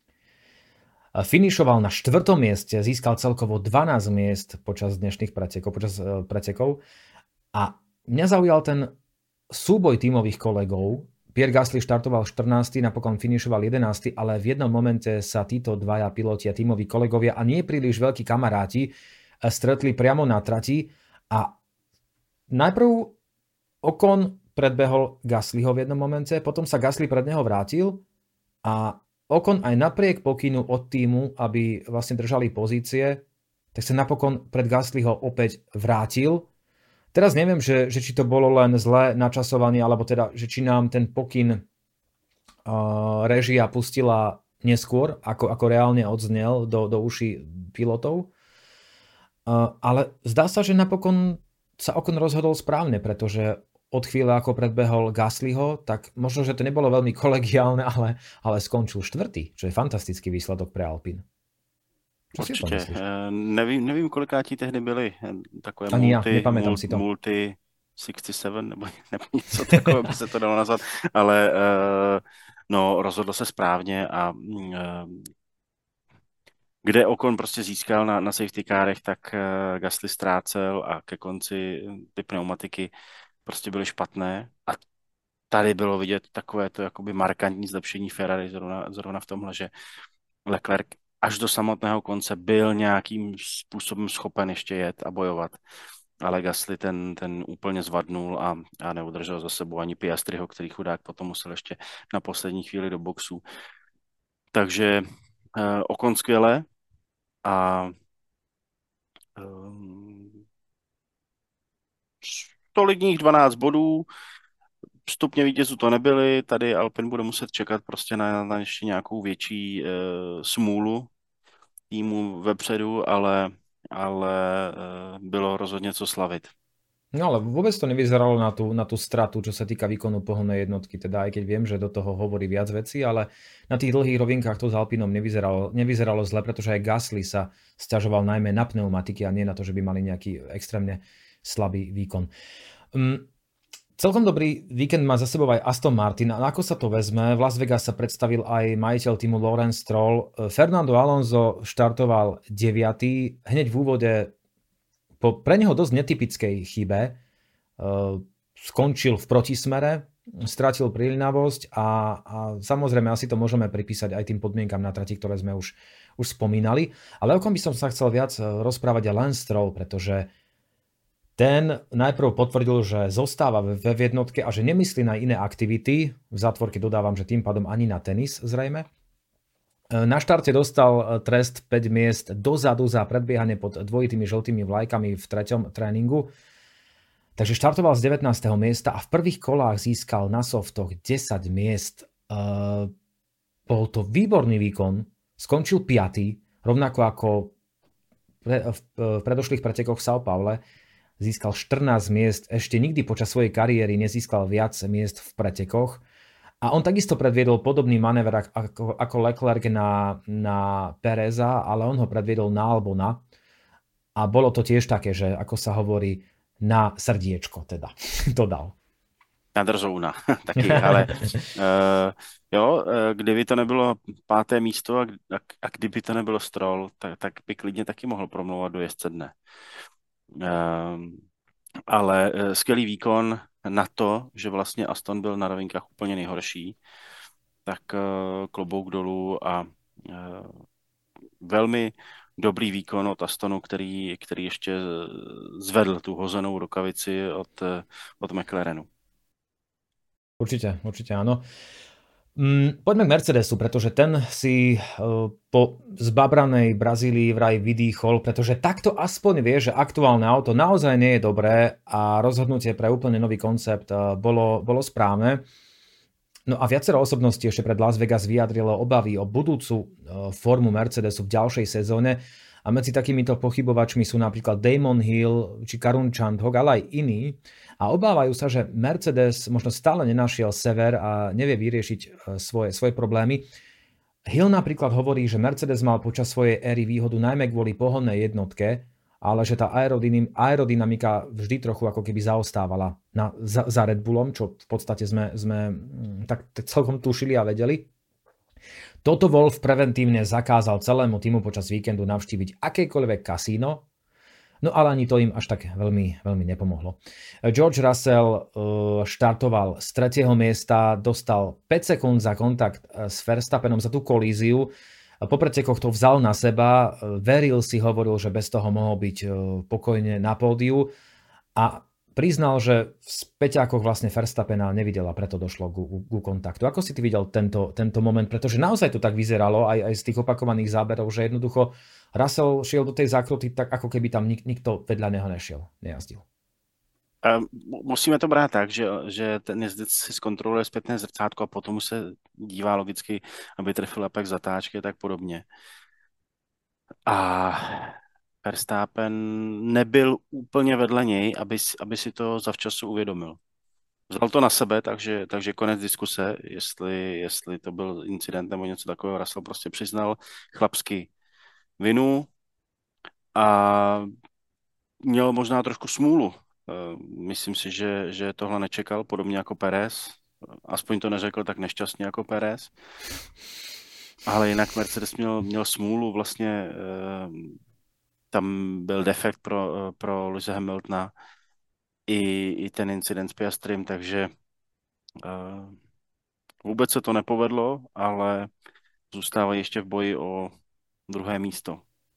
Finišoval na štvrtom mieste, získal celkovo dvanásť miest počas dnešných pretekov, počas uh, pretekov. A mňa zaujal ten súboj tímových kolegov. Pierre Gasly štartoval štrnásty, napokon finišoval jedenásty, ale v jednom momente sa títo dvaja piloti a tímoví kolegovia a nie príliš veľkí kamaráti stretli priamo na trati. A najprv Ocon predbehol Gaslyho v jednom momente, potom sa Gasly pred neho vrátil a Ocon aj napriek pokynu od týmu, aby vlastne držali pozície, tak sa napokon pred Gaslyho opäť vrátil. Teraz neviem, že, že či to bolo len zlé načasovanie, alebo teda, že či nám ten pokyn uh, režia pustila neskôr, ako, ako reálne odznel do, do uší pilotov. Uh, ale zdá sa, že napokon sa Ocon rozhodol správne, pretože od chvíle, ako predbehol Gaslyho, tak možno, že to nebolo veľmi kolegiálne, ale, ale skončil štvrtý, čo je fantastický výsledok pre Alpine. Čo Určitě. Nevím, nevím, kolikátí tehdy byly takové Ani multi, ja, multi, si to. multi šedesát sedm, nebo, nebo něco takového by se to dalo nazvat, ale uh, no, rozhodl se správně a uh, kde Ocon prostě získal na, na safety kárech, tak uh, Gasly ztrácel a ke konci ty pneumatiky prostě byly špatné a tady bylo vidět takové to jakoby markantní zlepšení Ferrari zrovna, zrovna v tomhle, že Leclerc až do samotného konce byl nějakým způsobem schopen ještě jet a bojovat. Ale Gasly ten, ten úplně zvadnul a, a neudržel za sebou ani Piastriho, který chudák potom musel ještě na poslední chvíli do boxu. Takže uh, Ocon skvěle a um, solidních dvanáct bodů, stupně vítězů to nebyly, tady Alpine bude muset čekat prostě na, na ještě nějakou větší uh, smůlu týmu vepředu, ale, ale uh, bylo rozhodně co slavit. No ale vôbec to nevyzeralo na tú, na tú stratu, čo sa týka výkonu pohonnej jednotky, teda aj keď viem, že do toho hovorí viac vecí, ale na tých dlhých rovinkách to s Alpinom nevyzeralo, nevyzeralo zle, pretože aj Gasly sa sťažoval najmä na pneumatiky a nie na to, že by mali nejaký extrémne slabý výkon. Um, celkom dobrý víkend má za sebou aj Aston Martin. A ako sa to vezme? V Las Vegas sa predstavil aj majiteľ týmu Lawrence Stroll. Fernando Alonso štartoval deviaty. Hneď v úvode po pre neho dosť netypickej chybe uh, skončil v protismere, stratil príľnavosť a, a samozrejme asi to môžeme pripísať aj tým podmienkam na trati, ktoré sme už, už spomínali. Ale o kom by som sa chcel viac rozprávať aj Lance Stroll, pretože ten najprv potvrdil, že zostáva v jednotke a že nemyslí na iné aktivity. V zátvorke dodávam, že tým pádom ani na tenis zrejme. Na štarte dostal trest päť miest dozadu za predbiehanie pod dvojitými žltými vlajkami v treťom tréningu. Takže štartoval z devätnásteho miesta a v prvých kolách získal na softoch desať miest. Uh, bol to výborný výkon, skončil piaty, rovnako ako pre, v, v predošlých pretekoch v São Paule. Získal štrnásť miest, ešte nikdy počas svojej kariéry nezískal viac miest v pretekoch. A on takisto predviedol podobný manéver ako, ako Leclerc na, na Pereza, ale on ho predviedol na Albona. A bolo to tiež také, že ako sa hovorí, na srdiečko teda to dal. Na drzouna taky, ale uh, jo, kdyby to nebylo páté místo a, a, a kdyby to nebylo Stroll, tak, tak by klidně taky mohl promlouvat do jezdce dne. Uh, ale uh, skvělý výkon na to, že vlastně Aston byl na rovinkách úplně nejhorší, tak uh, klobouk dolů a uh, velmi dobrý výkon od Astonu, který, který ještě zvedl tu hozenou rukavici od, od McLarenu. Určite, určite áno. Mm, poďme k Mercedesu, pretože ten si uh, po zbabranej Brazílii vraj vydýchol, pretože takto aspoň vie, že aktuálne auto naozaj nie je dobré a rozhodnutie pre úplne nový koncept uh, bolo, bolo správne. No a viacero osobností ešte pred Las Vegas vyjadrilo obavy o budúcu uh, formu Mercedesu v ďalšej sezóne a medzi takýmito pochybovačmi sú napríklad Damon Hill či Karun Chandhok, ale aj iní. A obávajú sa, že Mercedes možno stále nenašiel sever a nevie vyriešiť e, svoje, svoje problémy. Hill napríklad hovorí, že Mercedes mal počas svojej éry výhodu najmä kvôli pohonnej jednotke, ale že tá aerodynam, aerodynamika vždy trochu ako keby zaostávala na, za, za Red Bullom, čo v podstate sme, sme tak, tak celkom tušili a vedeli. Toto Wolff preventívne zakázal celému týmu počas víkendu navštíviť akékoľvek kasíno, no ale ani to im až tak veľmi, veľmi nepomohlo. George Russell štartoval z tretieho miesta, dostal päť sekúnd za kontakt s Verstappenom za tú kolíziu. Po pretekoch to vzal na seba, veril si, hovoril, že bez toho mohol byť pokojne na pódiu a priznal, že v späťákoch vlastne Verstappena nevidel a preto došlo ku, ku kontaktu. Ako si ty videl tento, tento moment? Pretože naozaj to tak vyzeralo aj, aj z tých opakovaných záberov, že jednoducho Russell šiel do tej zákruty tak, ako keby tam nik, nikto vedľa neho nešiel, nejazdil. Um, musíme to brát tak, že, že ten jezdec si zkontroluje zpětné zrcátko a potom se dívá logicky, aby trefil apek zatáčky a tak podobně. A Verstappen nebyl úplně vedle něj, aby, aby si to zavčasu uvědomil. Vzal to na sebe, takže, takže konec diskuse, jestli, jestli to byl incident nebo něco takového. Russell prostě přiznal chlapsky vinu a měl možná trošku smůlu. Myslím si, že, že tohle nečekal, podobně jako Perez. Aspoň to neřekl tak nešťastně jako Perez. Ale jinak Mercedes měl, měl smůlu, vlastně tam byl defekt pro, pro Lewise Hamiltona i, i ten incident s Piastrym, takže uh, vůbec se to nepovedlo, ale zůstávají ještě v boji o druhé místo.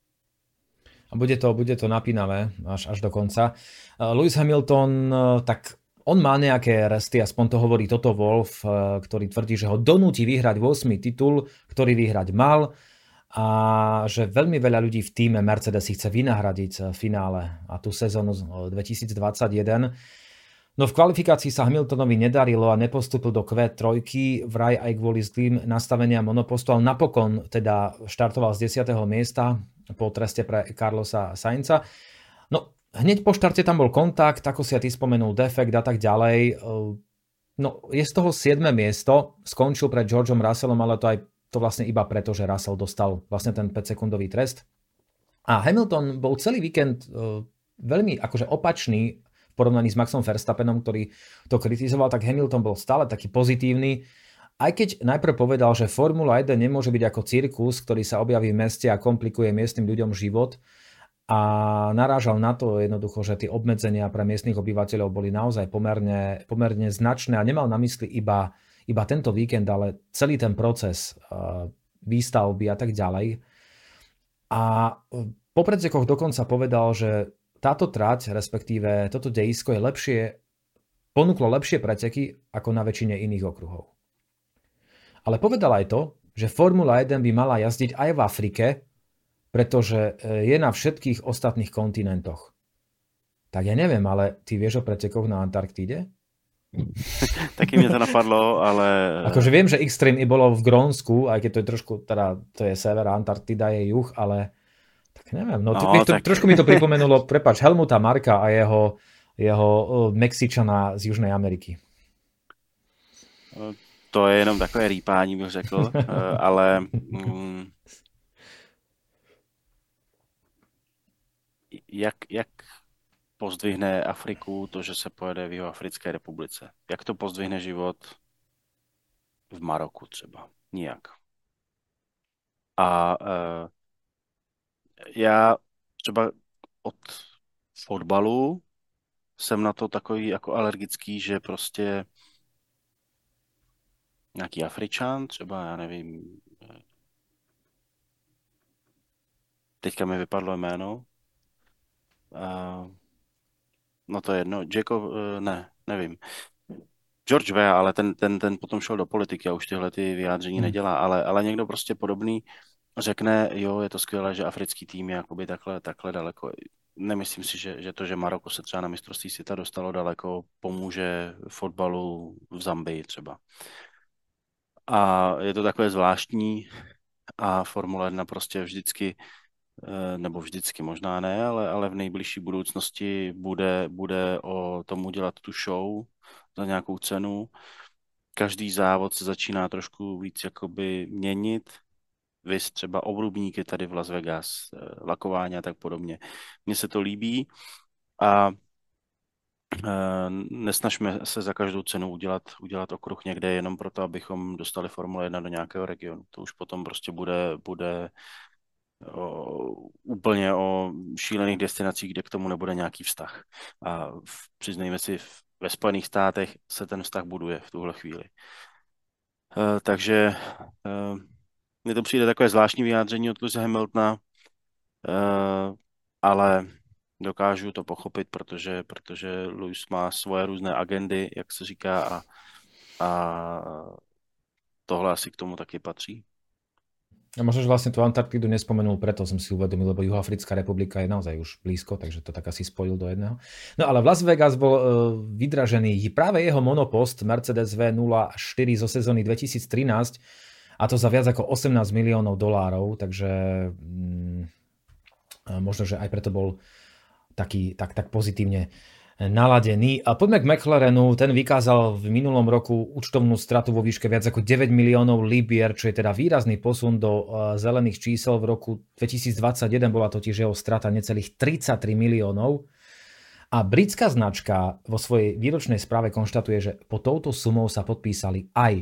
A bude to, bude to napínavé až, až do konca. Lewis Hamilton, tak on má nejaké resty, aspoň to hovorí Toto Wolff, ktorý tvrdí, že ho donúti vyhrať ôsmy titul, ktorý vyhrať mal a že veľmi veľa ľudí v týme Mercedes si chce vynahradiť v finále a tú sezónu dvetisícdvadsaťjeden. No v kvalifikácii sa Hamiltonovi nedarilo a nepostúpil do kvé tri, vraj aj kvôli zlým nastaveniam monopostu, ale napokon teda štartoval z desiateho miesta po treste pre Carlosa Sainza. No hneď po štarte tam bol kontakt, ako si aj ty spomenul, defekt a tak ďalej. No je z toho siedme miesto, skončil pred Georgeom Russellom, ale to aj to vlastne iba preto, že Russell dostal vlastne ten päťsekundový trest. A Hamilton bol celý víkend veľmi akože opačný v porovnaní s Maxom Verstappenom, ktorý to kritizoval, tak Hamilton bol stále taký pozitívny. Aj keď najprv povedal, že Formula jeden nemôže byť ako cirkus, ktorý sa objaví v meste a komplikuje miestnym ľuďom život a narážal na to jednoducho, že tie obmedzenia pre miestnych obyvateľov boli naozaj pomerne, pomerne značné a nemal na mysli iba, iba tento víkend, ale celý ten proces výstavby a tak ďalej. A po pretekoch dokonca povedal, že táto trať, respektíve toto dejisko je lepšie, ponúklo lepšie preteky ako na väčšine iných okruhov. Ale povedal aj to, že Formula jeden by mala jazdiť aj v Afrike, pretože je na všetkých ostatných kontinentoch. Tak ja neviem, ale ty vieš o pretekoch na Antarktíde? Taky mě to napadlo, ale... Akože viem, že Extreme i bolo v Grónsku, aj keď to je trošku, teda to je sever, Antarktida je juh, ale tak neviem. No, no mi to, tak... Trošku mi to pripomenulo, prepáč, Helmuta Marka a jeho, jeho Mexičana z Južnej Ameriky. To je jenom takové rýpání, bych řekl, ale mm, jak, jak pozdvihne Afriku to, že se pojede v Jihoafrické republice? Jak to pozdvihne život v Maroku třeba? Nijak. A uh, já třeba od fotbalu jsem na to takový jako alergický, že prostě nějaký Afričan, třeba, já nevím, teďka mi vypadlo jméno, uh, no to je jedno, Jacob, uh, ne, nevím, George Weah, ale ten, ten, ten potom šel do politiky a už tyhle ty vyjádření Hmm. nedělá, ale, ale někdo prostě podobný řekne, jo, je to skvělé, že africký tým je jakoby takhle, takhle daleko. Nemyslím si, že, že to, že Maroko se třeba na mistrovství světa dostalo daleko, pomůže fotbalu v Zambii třeba. A je to takové zvláštní a Formule jedna prostě vždycky, nebo vždycky možná ne, ale, ale v nejbližší budoucnosti bude, bude o tom udělat tu show za nějakou cenu. Každý závod se začíná trošku víc jakoby měnit. Vys třeba obrubníky tady v Las Vegas, lakování a tak podobně. Mně se to líbí a nesnažme se za každou cenu udělat, udělat okruh někde jenom proto, abychom dostali Formule jedna do nějakého regionu. To už potom prostě bude, bude o, úplně o šílených destinacích, kde k tomu nebude nějaký vztah. A v, přiznejme si, v, ve Spojených státech se ten vztah buduje v tuhle chvíli. Uh, takže uh, mně to přijde takové zvláštní vyjádření od Lewise Hamiltona, uh, ale dokážu to pochopit, protože, protože Lewis má svoje různé agendy, jak se říká, a, a tohle asi k tomu taky patří. A možno, že vlastne tú Antarktidu nespomenul, preto som si uvedomil, lebo Juhoafrická republika je naozaj už blízko, takže to tak asi spojil do jedného. No ale v Las Vegas bol uh, vydražený práve jeho monopost Mercedes vé nula štyri zo sezóny dvetisíctrinásť, a to za viac ako osemnásť miliónov dolárov, takže um, možno, že aj preto bol taký, tak, tak pozitívne naladený. A poďme k McLarenu, ten vykázal v minulom roku účtovnú stratu vo výške viac ako deväť miliónov libier, čo je teda výrazný posun do uh, zelených čísel. V roku dvetisícdvadsaťjeden bola totiž jeho strata necelých tridsaťtri miliónov. A britská značka vo svojej výročnej správe konštatuje, že po touto sumou sa podpísali aj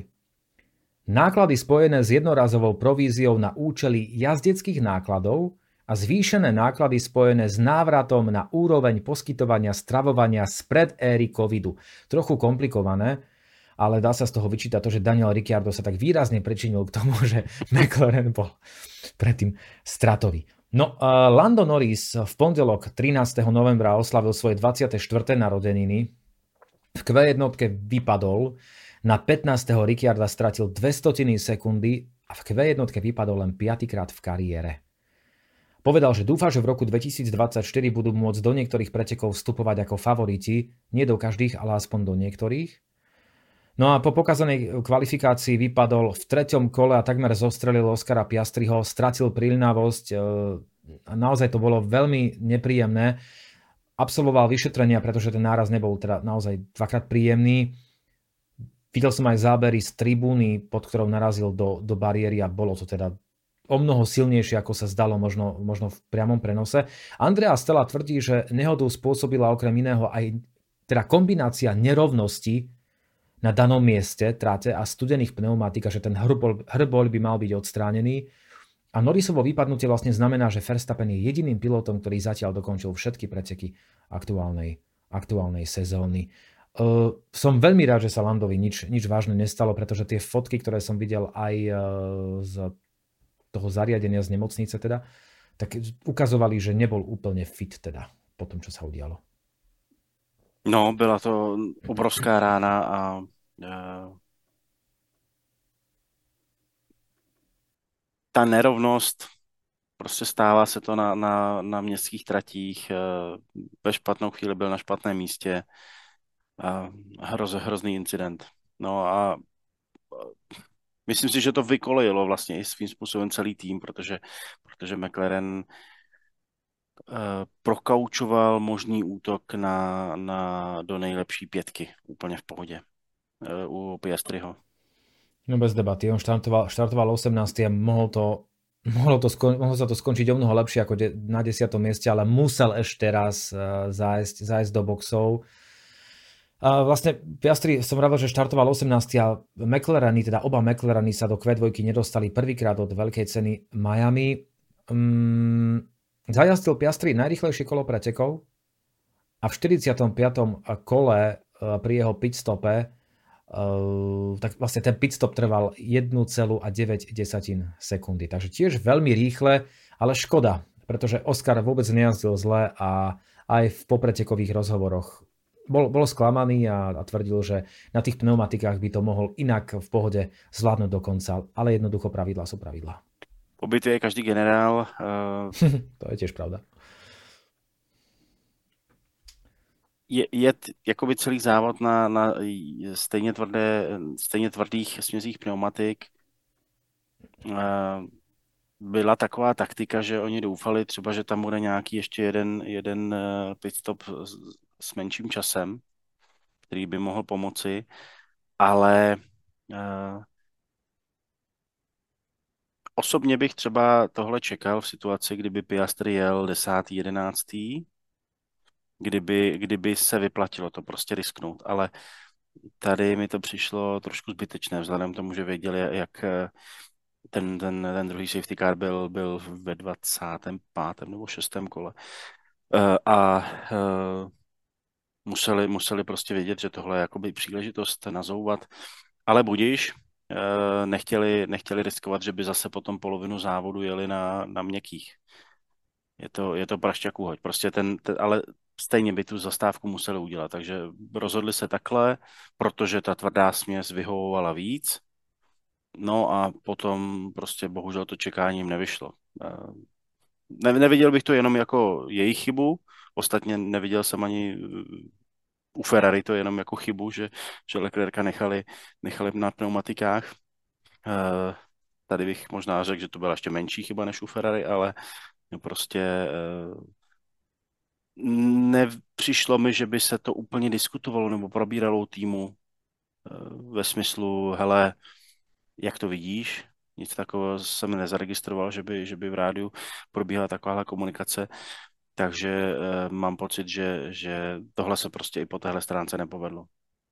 náklady spojené s jednorazovou províziou na účely jazdeckých nákladov a zvýšené náklady spojené s návratom na úroveň poskytovania stravovania spred éry covidu. Trochu komplikované, ale dá sa z toho vyčítať to, že Daniel Ricciardo sa tak výrazne pričinil k tomu, že McLaren bol predtým stratový. No, uh, Lando Norris v pondelok trinásteho novembra oslavil svoje dvadsiate štvrté narodeniny. V kvé jednotke vypadol, na pätnásteho Ricciarda stratil dve stotiny sekundy a v kvé jednotke vypadol len piatykrát v kariére. Povedal, že dúfa, že v roku dvetisícdvadsaťštyri budú môcť do niektorých pretekov vstupovať ako favoriti, nie do každých, ale aspoň do niektorých. No a po pokazanej kvalifikácii vypadol v treťom kole a takmer zostrelil Oscara Piastriho, stratil príľnavosť a naozaj to bolo veľmi nepríjemné. Absolvoval vyšetrenia, pretože ten náraz nebol teda naozaj dvakrát príjemný. Videl som aj zábery z tribúny, pod ktorou narazil do, do bariéry a bolo to teda o mnoho silnejšie, ako sa zdalo možno, možno v priamom prenose. Andrea Stella tvrdí, že nehodu spôsobila okrem iného aj teda kombinácia nerovnosti na danom mieste tráte a studených pneumatík, že ten hrbol, hrbol by mal byť odstránený. A Norrisovo vypadnutie vlastne znamená, že Verstappen je jediným pilotom, ktorý zatiaľ dokončil všetky preteky aktuálnej, aktuálnej sezóny. Uh, som veľmi rád, že sa Landovi nič, nič vážne nestalo, pretože tie fotky, ktoré som videl aj uh, z toho zariadenia z nemocnice teda, tak ukazovali, že nebol úplne fit teda po tom, čo sa udialo. No, byla to obrovská rána a uh, ta nerovnost, prostě stává se to na, na, na městských tratích, uh, ve špatnou chvíli byl na špatném místě, uh, hroz, hrozný incident. No a uh, myslím si, že to vykolejilo vlastně i svým způsobem celý tým, protože, protože McLaren uh, prokaučoval možný útok na, na, do nejlepší pětky úplně v pohodě uh, u Piastriho. No bez debaty, on štartoval, štartoval osemnásty a mohol to, mohlo, to skon, mohlo sa to skončiť o mnoho lepšie ako de, na desiatom mieste, ale musel ešte raz uh, zájsť, zájsť do boxov. A vlastne Piastri, som rád, že štartoval osemnásty a McLareny, teda oba McLareny sa do kvé dva nedostali prvýkrát od veľkej ceny Miami. Um, zajazdil Piastri najrýchlejšie kolo pretekov a v štyridsiatom piatom kole uh, pri jeho pitstope uh, tak vlastne ten pitstop trval jedna celá deväť sekundy. Takže tiež veľmi rýchle, ale škoda, pretože Oscar vôbec nejazdil zle a aj v popretekových rozhovoroch bol, bol sklamaný a, a tvrdil, že na tých pneumatikách by to mohol inak v pohode zvládnuť do konca, ale jednoducho pravidlá sú pravidlá. Po bitvě je každý generál. Uh, to je tiež pravda. Je, je jakoby celý závod na, na stejně, tvrdé, stejně tvrdých směsích pneumatik. Uh, byla taková taktika, že oni doufali třeba, že tam bude nějaký ještě jeden, jeden pit stop s, s menším časem, který by mohl pomoci, ale uh, osobně bych třeba tohle čekal v situaci, kdyby Piastri jel desátý, jedenáctý, kdyby, kdyby se vyplatilo to prostě risknout, ale tady mi to přišlo trošku zbytečné, vzhledem k tomu, že věděli, jak ten, ten, ten druhý safety car byl, byl ve dvacátém pátém nebo šestém kole. Uh, a uh, museli, museli prostě vědět, že tohle je jakoby příležitost nazouvat, ale budíš, uh, nechtěli, nechtěli riskovat, že by zase potom polovinu závodu jeli na, na měkkých. Je to, je to prašťak úhoď. Prostě ten, ten, ale stejně by tu zastávku museli udělat, takže rozhodli se takhle, protože ta tvrdá směs vyhovovala víc, no a potom prostě bohužel to čekání jim nevyšlo. Ne, neviděl bych to jenom jako jejich chybu, ostatně neviděl jsem ani u Ferrari to jenom jako chybu, že, že Leclerca nechali, nechali na pneumatikách. Tady bych možná řekl, že to byla ještě menší chyba než u Ferrari, ale prostě nepřišlo mi, že by se to úplně diskutovalo nebo probíralo u týmu ve smyslu, hele, jak to vidíš? Nic takového jsem nezaregistroval, že by, že by v rádiu probíhala takováhle komunikace, takže uh, mám pocit, že, že tohle se prostě i po téhle stránce nepovedlo.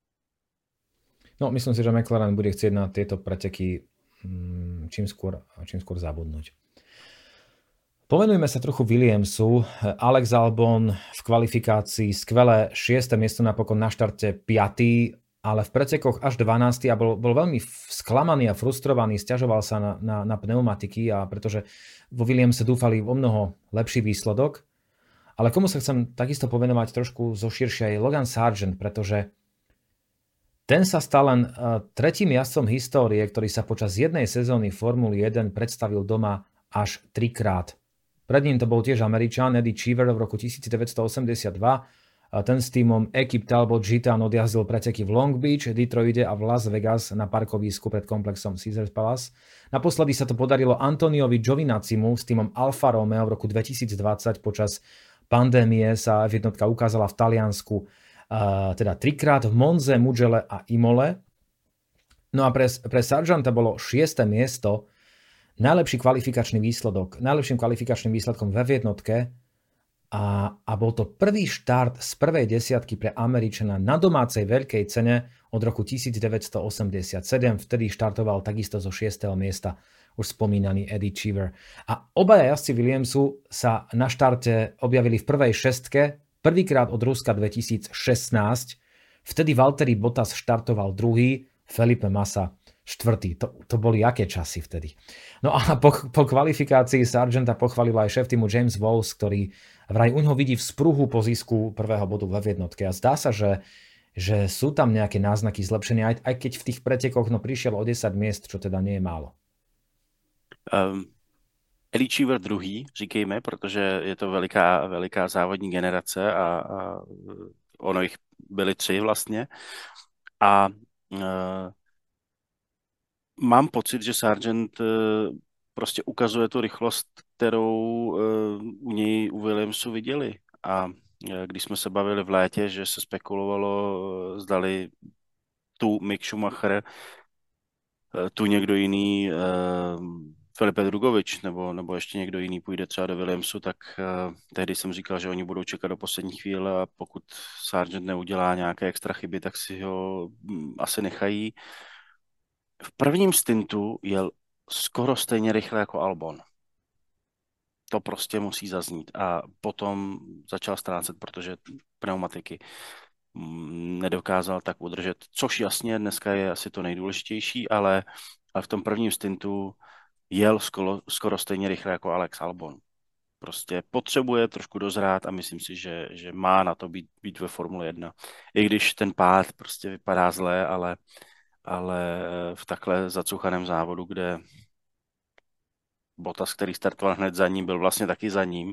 No, myslím si, že McLaren bude chcieť na tieto preteky čím skôr, čím skôr zabudnúť. Povenujme sa trochu Williamsu. Alex Albon v kvalifikácii skvelé šieste miesto, napokon na štarte piaty, ale v pretekoch až dvanásty a bol, bol veľmi sklamaný a frustrovaný, sťažoval sa na, na, na pneumatiky, a pretože vo Williamse dúfali o mnoho lepší výsledok. Ale komu sa chcem takisto povenovať trošku zo širšej, Logan Sargent, pretože ten sa stal len tretím jazdcom histórie, ktorý sa počas jednej sezóny Formuly jeden predstavil doma až trikrát. Pred ním to bol tiež Američan Eddie Cheever v roku devätnásťstoosemdesiatdva. Ten s týmom Equipe Talbot Gitan odjazdil preteky v Long Beach, Detroite a v Las Vegas na parkovisku pred komplexom Caesars Palace. Naposledy sa to podarilo Antoniovi Giovinazimu s týmom Alfa Romeo v roku dvetisícdvadsať. Počas pandémie sa ef jedna ukázala v Taliansku uh, teda trikrát v Monze, Mugello a Imole. No a pre, pre Sargenta bolo šieste miesto, najlepší kvalifikačný výsledok, najlepším kvalifikačným výsledkom v ef jedna. A, a bol to prvý štart z prvej desiatky pre Američana na domácej veľkej cene od roku devätnásťstoosemdesiatsedem. Vtedy štartoval takisto zo šiesteho miesta už spomínaný Eddie Cheever. A obaja jazdci Williamsu sa na štarte objavili v prvej šestke, prvýkrát od Ruska dvetisícšestnásť. Vtedy Valtteri Bottas štartoval druhý, Felipe Massa štvrtý. To, to boli aké časy vtedy. No a po, po kvalifikácii Sargenta pochválil aj šéf týmu James Walls, ktorý vraj u ňoho vidí vzpruhu po zisku prvého bodu v ef jedna. A zdá sa, že, že sú tam nejaké náznaky zlepšenia, aj, aj keď v tých pretekoch no, prišiel o desať miest, čo teda nie je málo. Um, Eddie Cheever druhý, říkejme, protože je to veliká, veliká závodní generace a, a ono jich byly tři vlastně. A uh, mám pocit, že Sargent uh, prostě ukazuje tu rychlost, kterou uh, u něj u Williamsu viděli. A uh, když jsme se bavili v létě, že se spekulovalo, uh, zdali tu Mick Schumacher, uh, tu někdo jiný, uh, Felipe Drugovič, nebo, nebo ještě někdo jiný půjde třeba do Williamsu, tak uh, tehdy jsem říkal, že oni budou čekat do poslední chvíle a pokud Sargent neudělá nějaké extra chyby, tak si ho um, asi nechají. V prvním stintu jel skoro stejně rychle jako Albon. To prostě musí zaznít. A potom začal ztrácet, protože pneumatiky nedokázal tak udržet, což jasně dneska je asi to nejdůležitější, ale, ale v tom prvním stintu jel skoro, skoro stejně rychle jako Alex Albon. Prostě potřebuje trošku dozrát a myslím si, že, že má na to být, být ve Formule jedna. I když ten pád prostě vypadá zle, ale, ale v takhle zacuchaném závodu, kde Bottas, který startoval hned za ním, byl vlastně taky za ním,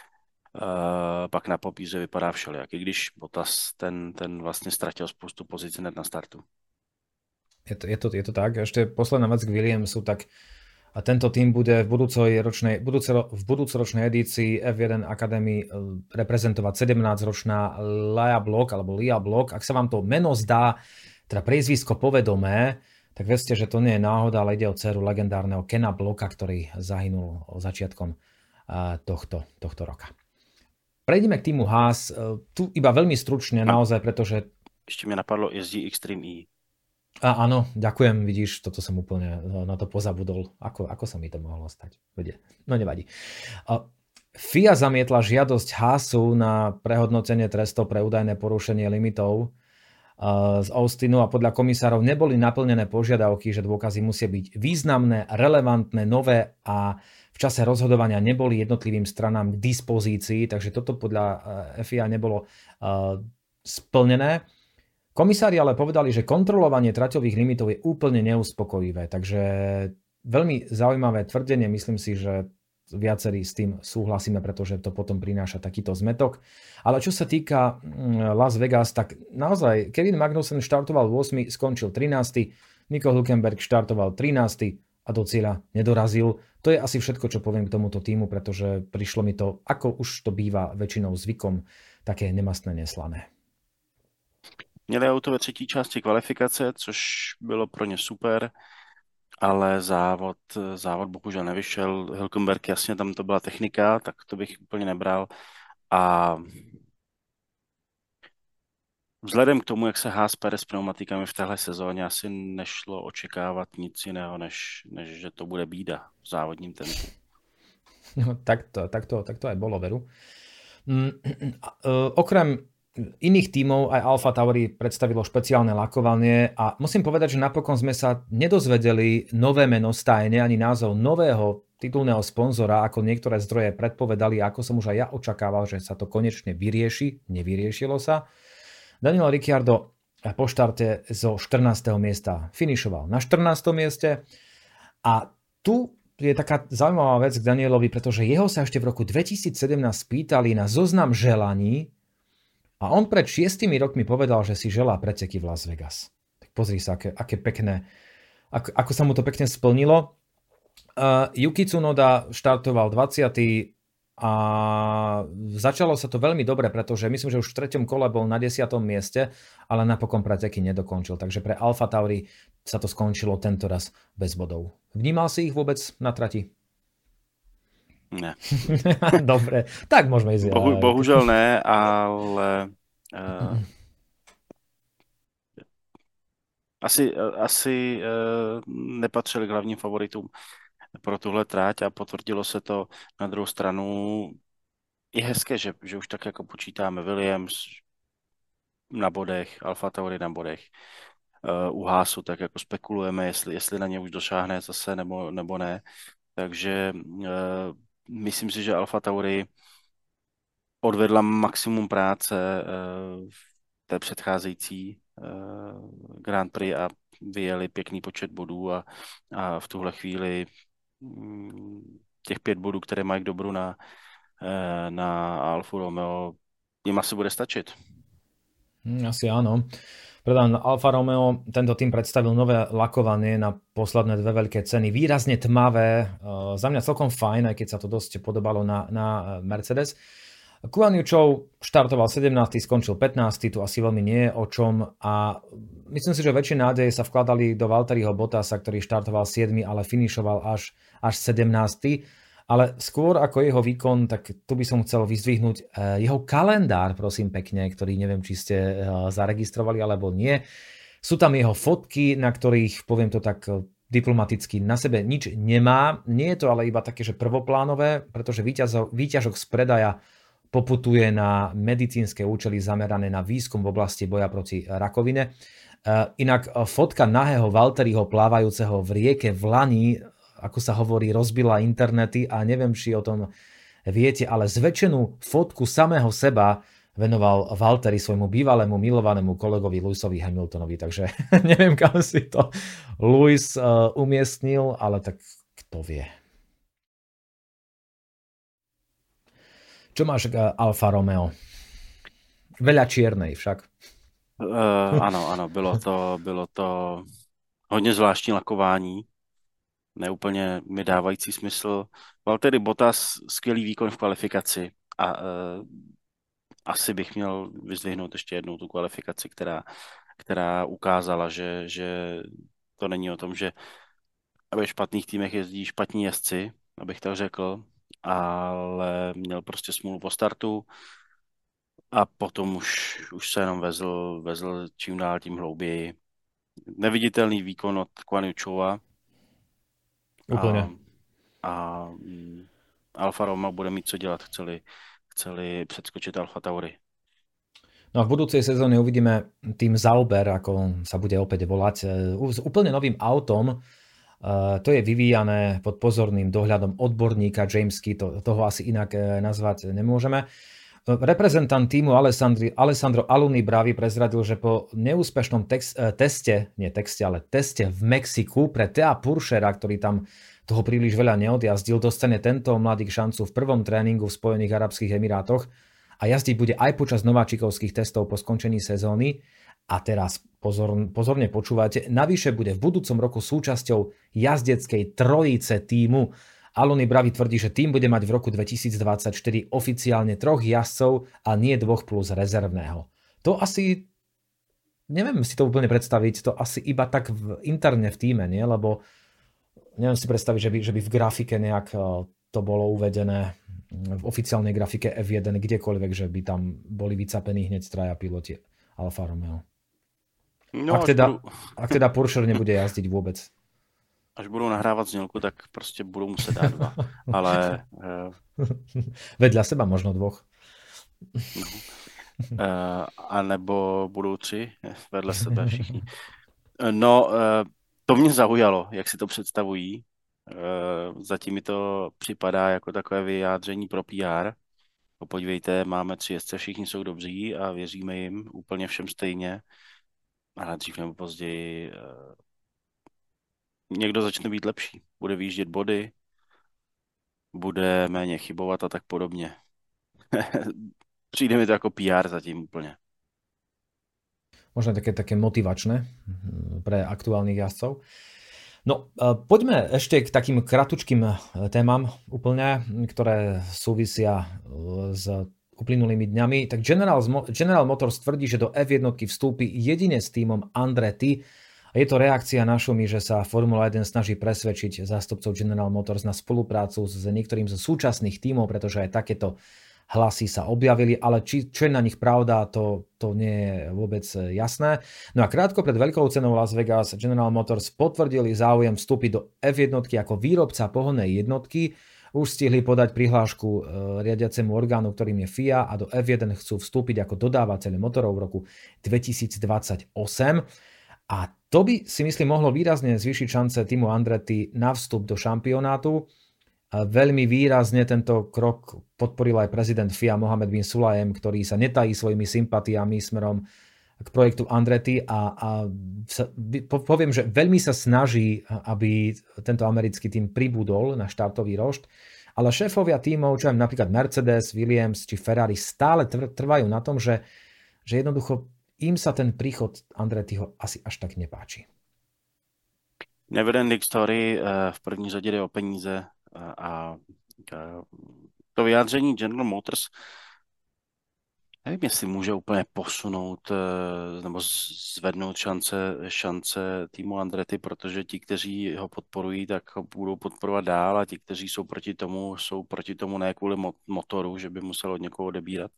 uh, pak na papíře vypadá všelijak. I když Bottas ten, ten vlastně ztratil spoustu pozic hned na startu. Je to, je to, je to tak. Ešte posledná vec k Williamsu, tak a tento tým bude v, budúcej ročnej, budúce, v budúcoročnej edícii ef jeden Academy reprezentovať sedemnásťročná Lia Block, alebo Lia Block. Ak sa vám to meno zdá, teda priezvisko povedomé, tak vedzte, že to nie je náhoda, ale ide o dceru legendárneho Kena Blocka, ktorý zahynul začiatkom tohto, tohto roka. Prejdeme k týmu Haas. Tu iba veľmi stručne, naozaj, pretože... Ešte mi napadlo, jezdí Extreme E. A áno, ďakujem, vidíš, toto som úplne na to pozabudol. Ako, ako sa mi to mohlo stať? No nevadí. F I A zamietla žiadosť Haasu na prehodnotenie trestov pre údajné porušenie limitov z Austinu a podľa komisárov neboli naplnené požiadavky, že dôkazy musia byť významné, relevantné, nové a v čase rozhodovania neboli jednotlivým stranám k dispozícii, takže toto podľa F I A nebolo splnené. Komisári ale povedali, že kontrolovanie traťových limitov je úplne neuspokojivé, takže veľmi zaujímavé tvrdenie, myslím si, že viacerí s tým súhlasíme, pretože to potom prináša takýto zmetok. Ale čo sa týka Las Vegas, tak naozaj Kevin Magnussen štartoval ôsmy, skončil trinásty, Nico Hülkenberg štartoval trinásty a do cieľa nedorazil. To je asi všetko, čo poviem k tomuto týmu, pretože prišlo mi to, ako už to býva väčšinou zvykom, také nemastné, neslané. Měli auto ve třetí části kvalifikace, což bylo pro ně super, ale závod, závod bohužel nevyšel. Hülkenberg, jasně, tam to byla technika, tak to bych úplně nebral. A vzhledem k tomu, jak se Haas pere s pneumatikami v téhle sezóně, asi nešlo očekávat nic jiného, než, než že to bude bída v závodním tempu. No, tak to, tak to, tak to aj bolo, veru. Mm, okrem iných tímov aj Alfa Tauri predstavilo špeciálne lakovanie a musím povedať, že napokon sme sa nedozvedeli nové meno stajne ani názov nového titulného sponzora, ako niektoré zdroje predpovedali, ako som už aj ja očakával, že sa to konečne vyrieši. Nevyriešilo sa. Daniel Ricciardo po štarte zo štrnásteho miesta finišoval na štrnástom mieste a tu je taká zaujímavá vec k Danielovi, pretože jeho sa ešte v roku dvetisícsedemnásť spýtali na zoznam želaní a on pred šiestimi rokmi povedal, že si želá preteky v Las Vegas. Tak pozri sa, aké, aké pekné, ako, ako sa mu to pekne splnilo. Uh, Yuki Tsunoda štartoval dvadsiaty a začalo sa to veľmi dobre, pretože myslím, že už v treťom kole bol na desiatom mieste, ale napokon preteky nedokončil. Takže pre Alfa Tauri sa to skončilo tento raz bez bodov. Vnímal si ich vôbec na trati? Ne. Dobre, tak môžeme ísť. Bohu, bohužel ne, ale uh, asi, asi uh, nepatřili k hlavním favoritům pro tuhle tráť a potvrdilo se to. Na druhou stranu je hezké, že, že už tak jako počítáme Williams na bodech, Alfa Tauri na bodech. Uh, u Haasu tak jako spekulujeme, jestli, jestli na ně už došáhne zase nebo, nebo ne. Takže uh, myslím si, že Alfa Tauri odvedla maximum práce uh, v té předcházející uh, Grand Prix a vyjeli pěkný počet bodů a, a v tuhle chvíli um, těch pět bodů, které mají k dobru na, uh, na Alfa Romeo, jim asi bude stačit. Asi áno. Predám, Alfa Romeo, tento tým predstavil nové lakovanie na posledné dve veľké ceny. Výrazne tmavé, uh, za mňa celkom fajn, aj keď sa to dosť podobalo na, na Mercedes. Guan Yu Zhou štartoval sedemnásty, skončil pätnásty, tu asi veľmi nie je o čom a myslím si, že väčšie nádeje sa vkladali do Valtteriho Bottasa, ktorý štartoval siedmy, ale finišoval až, až sedemnásty. Ale skôr ako jeho výkon, tak tu by som chcel vyzdvihnúť jeho kalendár, prosím pekne, ktorý neviem, či ste zaregistrovali alebo nie. Sú tam jeho fotky, na ktorých, poviem to tak diplomaticky, na sebe nič nemá. Nie je to ale iba také, že prvoplánové, pretože výťažok, výťažok z predaja poputuje na medicínske účely zamerané na výskum v oblasti boja proti rakovine. Inak fotka nahého Valtteriho plávajúceho v rieke v lani, ako sa hovorí, rozbila internety a neviem, či o tom viete, ale zväčšenú fotku samého seba venoval Valtteri svojmu bývalému milovanému kolegovi Lewisovi Hamiltonovi, takže neviem, kam si to Lewis uh, umiestnil, ale tak kto vie. Čo máš k Alfa Romeo? Veľa čiernej však. Uh, ano, ano, bylo to, bylo to hodně zvláštní lakování, neúplně mi dávající smysl. Valtteri Bottas, skvělý výkon v kvalifikaci a uh, asi bych měl vyzdvihnout ještě jednou tu kvalifikaci, která, která ukázala, že, že to není o tom, že ve špatných týmech jezdí špatní jezdci, abych tak řekl, ale měl prostě smůlu po startu a potom už, už se jenom vezl, vezl čím dál tím hlouběji. Neviditelný výkon od Kvanučova. Úplně. A, a mm, Alfa Romeo bude mít co dělat, chceli, chceli předskočit Alfa Tauri. No a v budúcej sezóne uvidíme tým Sauber, ako sa bude opäť volať, s úplne novým autom. To je vyvíjané pod pozorným dohľadom odborníka Jamesky, to, toho asi inak nazvať nemôžeme. Reprezentant týmu Alessandro Alunni Bravi prezradil, že po neúspešnom text, teste, nie texte, ale teste v Mexiku pre Thea Purchera, ktorý tam toho príliš veľa neodjazdil, dostane tento mladík šancu v prvom tréningu v Spojených arabských emirátoch a jazdiť bude aj počas nováčikovských testov po skončení sezóny. A teraz pozor, pozorne počúvajte, navyše bude v budúcom roku súčasťou jazdeckej trojice týmu. Alunni Bravi tvrdí, že tým bude mať v roku dvetisícdvadsaťštyri oficiálne troch jazdcov a nie dvoch plus rezervného. To asi, neviem si to úplne predstaviť, to asi iba tak v, interne v týme, nie? Lebo neviem si predstaviť, že by, že by v grafike nejak to bolo uvedené v oficiálnej grafike ef jeden, kdekoľvek, že by tam boli vycapení hneď traja piloti Alfa Romeo. No, ak, teda, budu... ak teda Purcher nebude jazdiť vôbec. Až budou nahrávat znělku, tak prostě budou muset dát dva. Ale... Uh... Vedľa seba možno dvoch. No. Uh, a nebo budou tři vedle sebe všichni. No, uh, to mě zaujalo, jak si to představují. Uh, zatím mi to připadá jako takové vyjádření pro pé er. Podívejte, máme tři jezdce, všichni jsou dobří a věříme jim úplně všem stejně. Ale dřív nebo později uh, někdo začne být lepší. Bude výjíždět body, bude méně chybovat a tak podobně. Přijde mi to jako pé er zatím úplně. Možno také, také motivačné pre aktuálnych jazdcov. No, poďme ešte k takým kratučkým témam úplne, ktoré súvisia s uplynulými dňami. Tak General, General Motors tvrdí, že do ef jeden vstúpi jedine s týmom Andretti. Je to reakcia na šumy, že sa Formula jeden snaží presvedčiť zástupcov General Motors na spoluprácu s niektorým zo súčasných tímov, pretože aj takéto hlasy sa objavili, ale či, čo je na nich pravda, to, to nie je vôbec jasné. No a krátko pred veľkou cenou Las Vegas General Motors potvrdili záujem vstúpiť do ef jeden ako výrobca pohonnej jednotky. Už stihli podať prihlášku e, riadiacemu orgánu, ktorým je ef í a, a do ef jeden chcú vstúpiť ako dodávateľ motorov v roku dvetisícdvadsaťosem. A to by si myslím mohlo výrazne zvýšiť šance týmu Andretti na vstup do šampionátu. Veľmi výrazne tento krok podporil aj prezident ef í a Mohamed bin Sulayem, ktorý sa netají svojimi sympatiami smerom k projektu Andretti a, a sa, poviem, že veľmi sa snaží, aby tento americký tým pribudol na štartový rošt, ale šéfovia tímov, čo aj napríklad Mercedes, Williams či Ferrari stále trvajú na tom, že, že jednoducho im sa ten príchod Andrettiho asi až tak nepáči. Neverending story, v první řadě jde o peníze a to vyjádření General Motors, nevím, jestli může úplně posunout nebo zvednout šance, šance týmu Andretti, protože ti, kteří ho podporují, tak ho budou podporovat dál a ti, kteří jsou proti tomu, jsou proti tomu ne kvůli motoru, že by musel od někoho odebírat.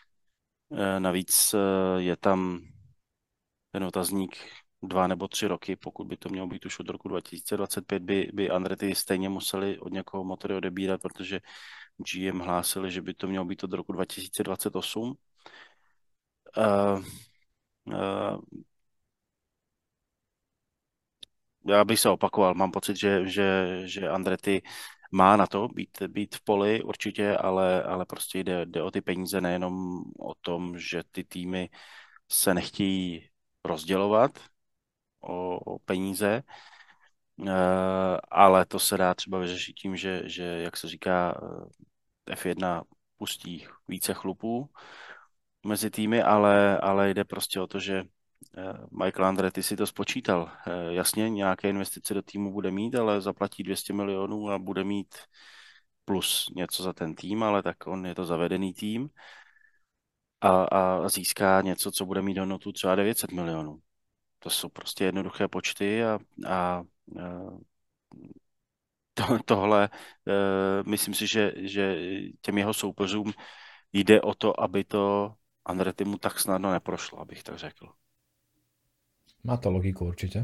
Navíc je tam ten otazník dva nebo tři roky, pokud by to mělo být už od roku dva tisíce dvacet pět, by, by Andretti stejně museli od někoho motory odebírat, protože gé em hlásili, že by to mělo být od roku dva tisíce dvacet osm. Uh, uh, já bych se opakoval, mám pocit, že, že, že Andretti má na to být, být v poli určitě, ale, ale prostě jde, jde o ty peníze, nejenom o tom, že ty týmy se nechtějí rozdělovat o, o peníze, ale to se dá třeba vyřešit tím, že, že jak se říká, F jedna pustí více chlupů mezi týmy, ale, ale jde prostě o to, že Michael Andretti si to spočítal. Jasně, nějaké investice do týmu bude mít, ale zaplatí dvě stě milionů a bude mít plus něco za ten tým, ale tak on je to zavedený tým a, a získá něco, co bude mít hodnotu třeba devět set milionů. To jsou prostě jednoduché počty a, a, a to, tohle uh, myslím si, že, že těm jeho soupeřům jde o to, aby to Andretti mu tak snadno neprošlo, abych tak řekl. Má to logiku určite.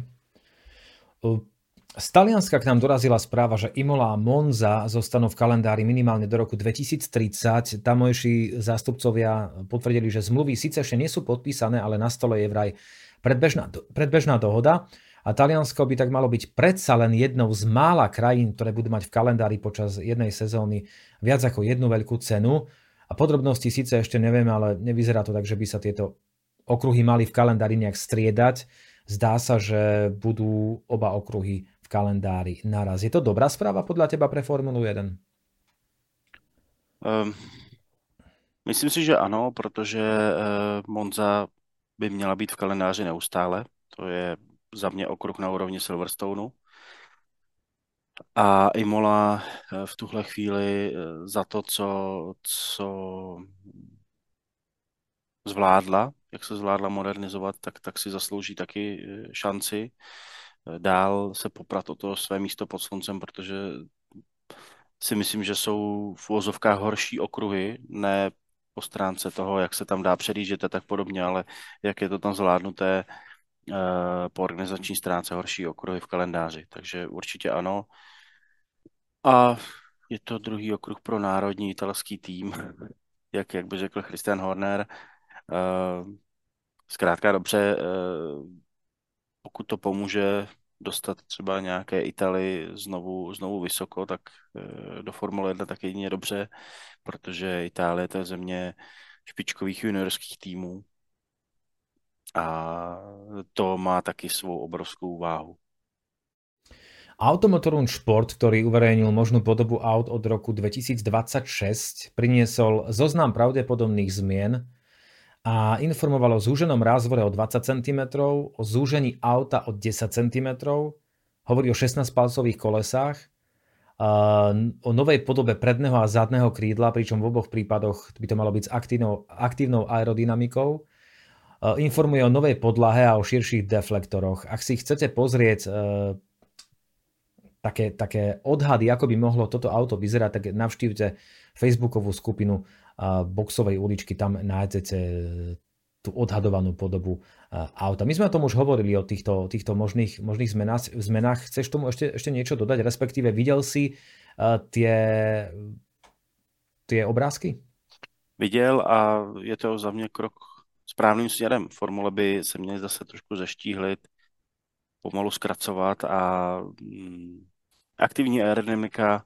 Z Talianska k nám dorazila správa, že Imola a Monza zostanú v kalendári minimálne do roku dvetisíctridsať. Tamojší zástupcovia potvrdili, že zmluvy síce ešte nie sú podpísané, ale na stole je vraj predbežná, predbežná dohoda a Taliansko by tak malo byť predsa len jednou z mála krajín, ktoré budú mať v kalendári počas jednej sezóny viac ako jednu veľkú cenu. A podrobnosti síce ešte nevieme, ale nevyzerá to tak, že by sa tieto okruhy mali v kalendári nejak striedať. Zdá sa, že budú oba okruhy v kalendári naraz. Je to dobrá správa podľa teba pre Formulu jeden? Um, myslím si, že ano, protože uh, Monza by měla být v kalendáři neustále. To je za mě okruh na úrovni Silverstoneu. A Imola v tuhle chvíli za to, co, co zvládla, jak se zvládla modernizovat, tak, tak si zaslouží taky šanci dál se poprat o to své místo pod sluncem, protože si myslím, že jsou v uvozovkách horší okruhy, ne po stránce toho, jak se tam dá předjíždět a tak podobně, ale jak je to tam zvládnuté po organizační stránce horší okruhy v kalendáři. Takže určitě ano. A je to druhý okruh pro národní italský tým, jak, jak by řekl Christian Horner. Zkrátka dobře, pokud to pomůže dostat třeba nějaké Italy znovu, znovu vysoko, tak do Formule jedna tak jedině dobře, protože Itálie to je země špičkových juniorských týmů a to má taky svou obrovskou váhu. Automotorun Šport, ktorý uverejnil možnú podobu aut od roku dvetisícdvadsaťšesť, priniesol zoznam pravdepodobných zmien a informoval o zúženom rázvore o dvadsať centimetrov, o zúžení auta o desať centimetrov, hovorí o šestnásťpalcových kolesách, o novej podobe predného a zadného krídla, pričom v oboch prípadoch by to malo byť s aktívnou, aktívnou aerodynamikou. Informuje o novej podlahe a o širších deflektoroch. Ak si chcete pozrieť také, také odhady, ako by mohlo toto auto vyzerať, tak navštívte facebookovú skupinu Boxovej uličky, tam nájdete tú odhadovanú podobu auta. My sme o tom už hovorili, o týchto, týchto možných, možných zmenách, zmenách. Chceš tomu ešte, ešte niečo dodať? Respektíve videl si uh, tie, tie obrázky? Viděl a je to za mě krok správným směrem. Formule by se měly zase trošku zeštíhlit, pomalu zkracovat a mm, aktivní aerodynamika,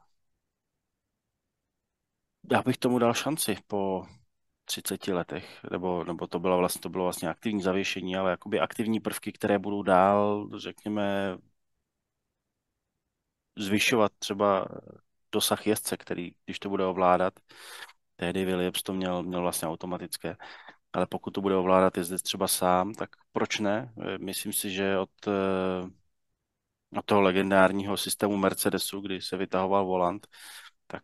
já bych tomu dal šanci po třiceti letech, nebo, nebo to bylo vlastně, to bylo vlastně aktivní zavěšení, ale jakoby aktivní prvky, které budou dál, řekněme, zvyšovat třeba dosah jezdce, který, když to bude ovládat, tehdy Williams to měl, měl vlastně automatické, ale pokud to bude ovládat jezdec třeba sám, tak proč ne? Myslím si, že od, od toho legendárního systému Mercedesu, kdy se vytahoval volant, tak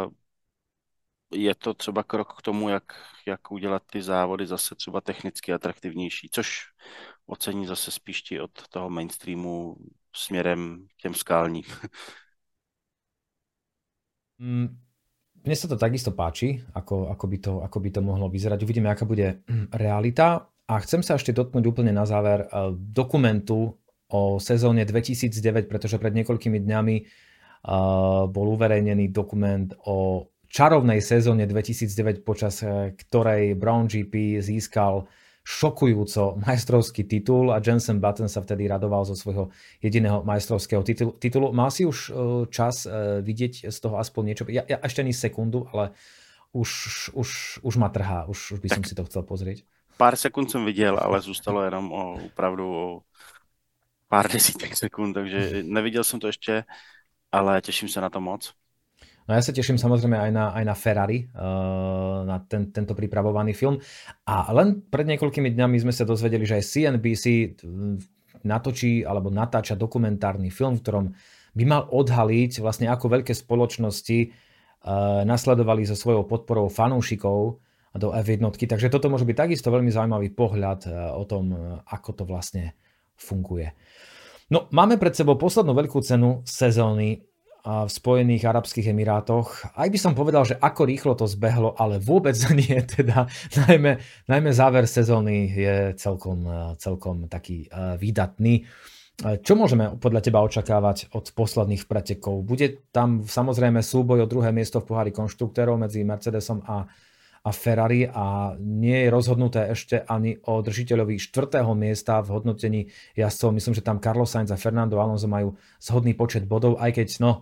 je to třeba krok k tomu, jak, jak udělat ty závody zase třeba technicky atraktivnější, což ocení zase spíš ti od toho mainstreamu směrem k těm skálním. Mne sa to takisto páči, ako, ako, by to, ako by to mohlo vyzerať. Uvidíme, aká bude realita. A chcem sa ešte dotknúť úplne na záver dokumentu o sezóne dvetisícdeväť, pretože pred niekoľkými dňami bol uverejnený dokument o čarovnej sezóne dvetisícdeväť, počas ktorej Brown gé pé získal šokujúco majstrovský titul a Jenson Button sa vtedy radoval zo svojho jediného majstrovského titulu. titulu. Mal si už čas vidieť z toho aspoň niečo? Ja, ja ešte ani sekundu, ale už, už, už ma trhá, už, už by tak som si to chcel pozrieť. Pár sekund jsem viděl, ale zůstalo jenom o, opravdu o pár desítek sekund, takže neviděl jsem to ještě, ale těším se na to moc. No ja sa teším samozrejme aj na, aj na Ferrari, na ten, tento pripravovaný film. A len pred niekoľkými dňami sme sa dozvedeli, že aj C N B C natočí alebo natáča dokumentárny film, v ktorom by mal odhaliť vlastne ako veľké spoločnosti nasledovali so svojou podporou fanúšikov do ef jedna. Takže toto môže byť takisto veľmi zaujímavý pohľad o tom, ako to vlastne funguje. No, máme pred sebou poslednú veľkú cenu sezóny v Spojených Arabských Emirátoch. Aj by som povedal, že ako rýchlo to zbehlo, ale vôbec nie. Teda najmä, najmä záver sezóny je celkom, celkom taký výdatný. Čo môžeme podľa teba očakávať od posledných pretekov? Bude tam samozrejme súboj o druhé miesto v pohári konštruktérov medzi Mercedesom a, a Ferrari a nie je rozhodnuté ešte ani o držiteľovi štvrtého miesta v hodnotení jazdcov. Myslím, že tam Carlos Sainz a Fernando Alonso majú zhodný počet bodov, aj keď no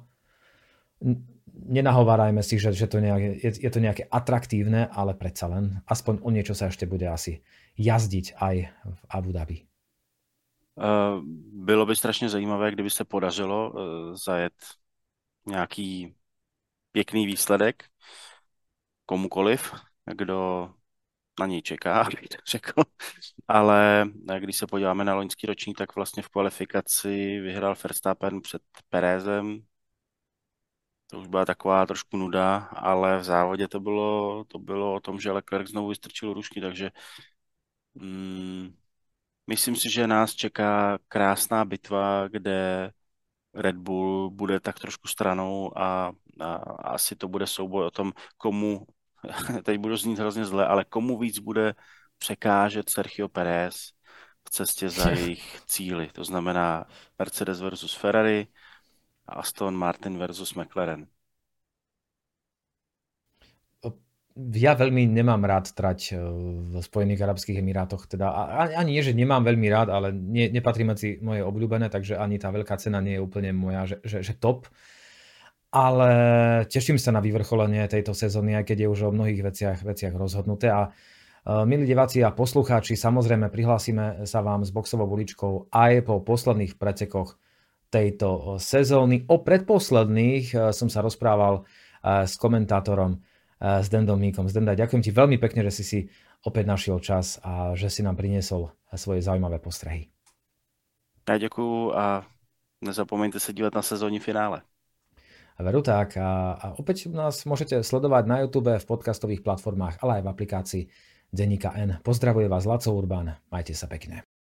nenahovárajme si, že, že to nejak, je, je to nejaké atraktívne, ale predsa len aspoň o niečo sa ešte bude asi jazdiť aj v Abu Dhabi. Uh, bylo by strašně zajímavé, kdyby se podařilo uh, zajet nějaký pěkný výsledek komukoliv, kdo na něj čeká, bych to řekl. Ale když se podíváme na loňský ročník, tak vlastně v kvalifikaci vyhrál Verstappen před Perezem. To už byla taková trošku nuda, ale v závodě to bylo, to bylo o tom, že Leclerc znovu vystrčil rušky, takže mm, myslím si, že nás čeká krásná bitva, kde Red Bull bude tak trošku stranou a, a asi to bude souboj o tom, komu, teď budu znít hrozně zle, ale komu víc bude překážet Sergio Pérez v cestě za jejich cíly. To znamená Mercedes versus Ferrari, Aston Martin versus McLaren. Ja veľmi nemám rád trať v Spojených Arabských Emirátoch. Teda ani nie, že nemám veľmi rád, ale nie, nepatrí medzi moje obľúbené, takže ani tá veľká cena nie je úplne moja, že, že, že top. Ale teším sa na vyvrcholenie tejto sezóny, aj keď je už o mnohých veciach, veciach rozhodnuté. A milí diváci a poslucháči, samozrejme prihlásime sa vám s boxovou uličkou aj po posledných pretekoch tejto sezóny. O predposledných som sa rozprával s komentátorom s Dendom Míkom. Zdenda, ďakujem ti veľmi pekne, že si si opäť našiel čas a že si nám priniesol svoje zaujímavé postrehy. Ja ďakujem a nezapomeňte sa dívať na sezónní finále. Veru tak. A, a opäť nás môžete sledovať na YouTube, v podcastových platformách, ale aj v aplikácii Denníka N. Pozdravuje vás Laco Urbán. Majte sa pekne.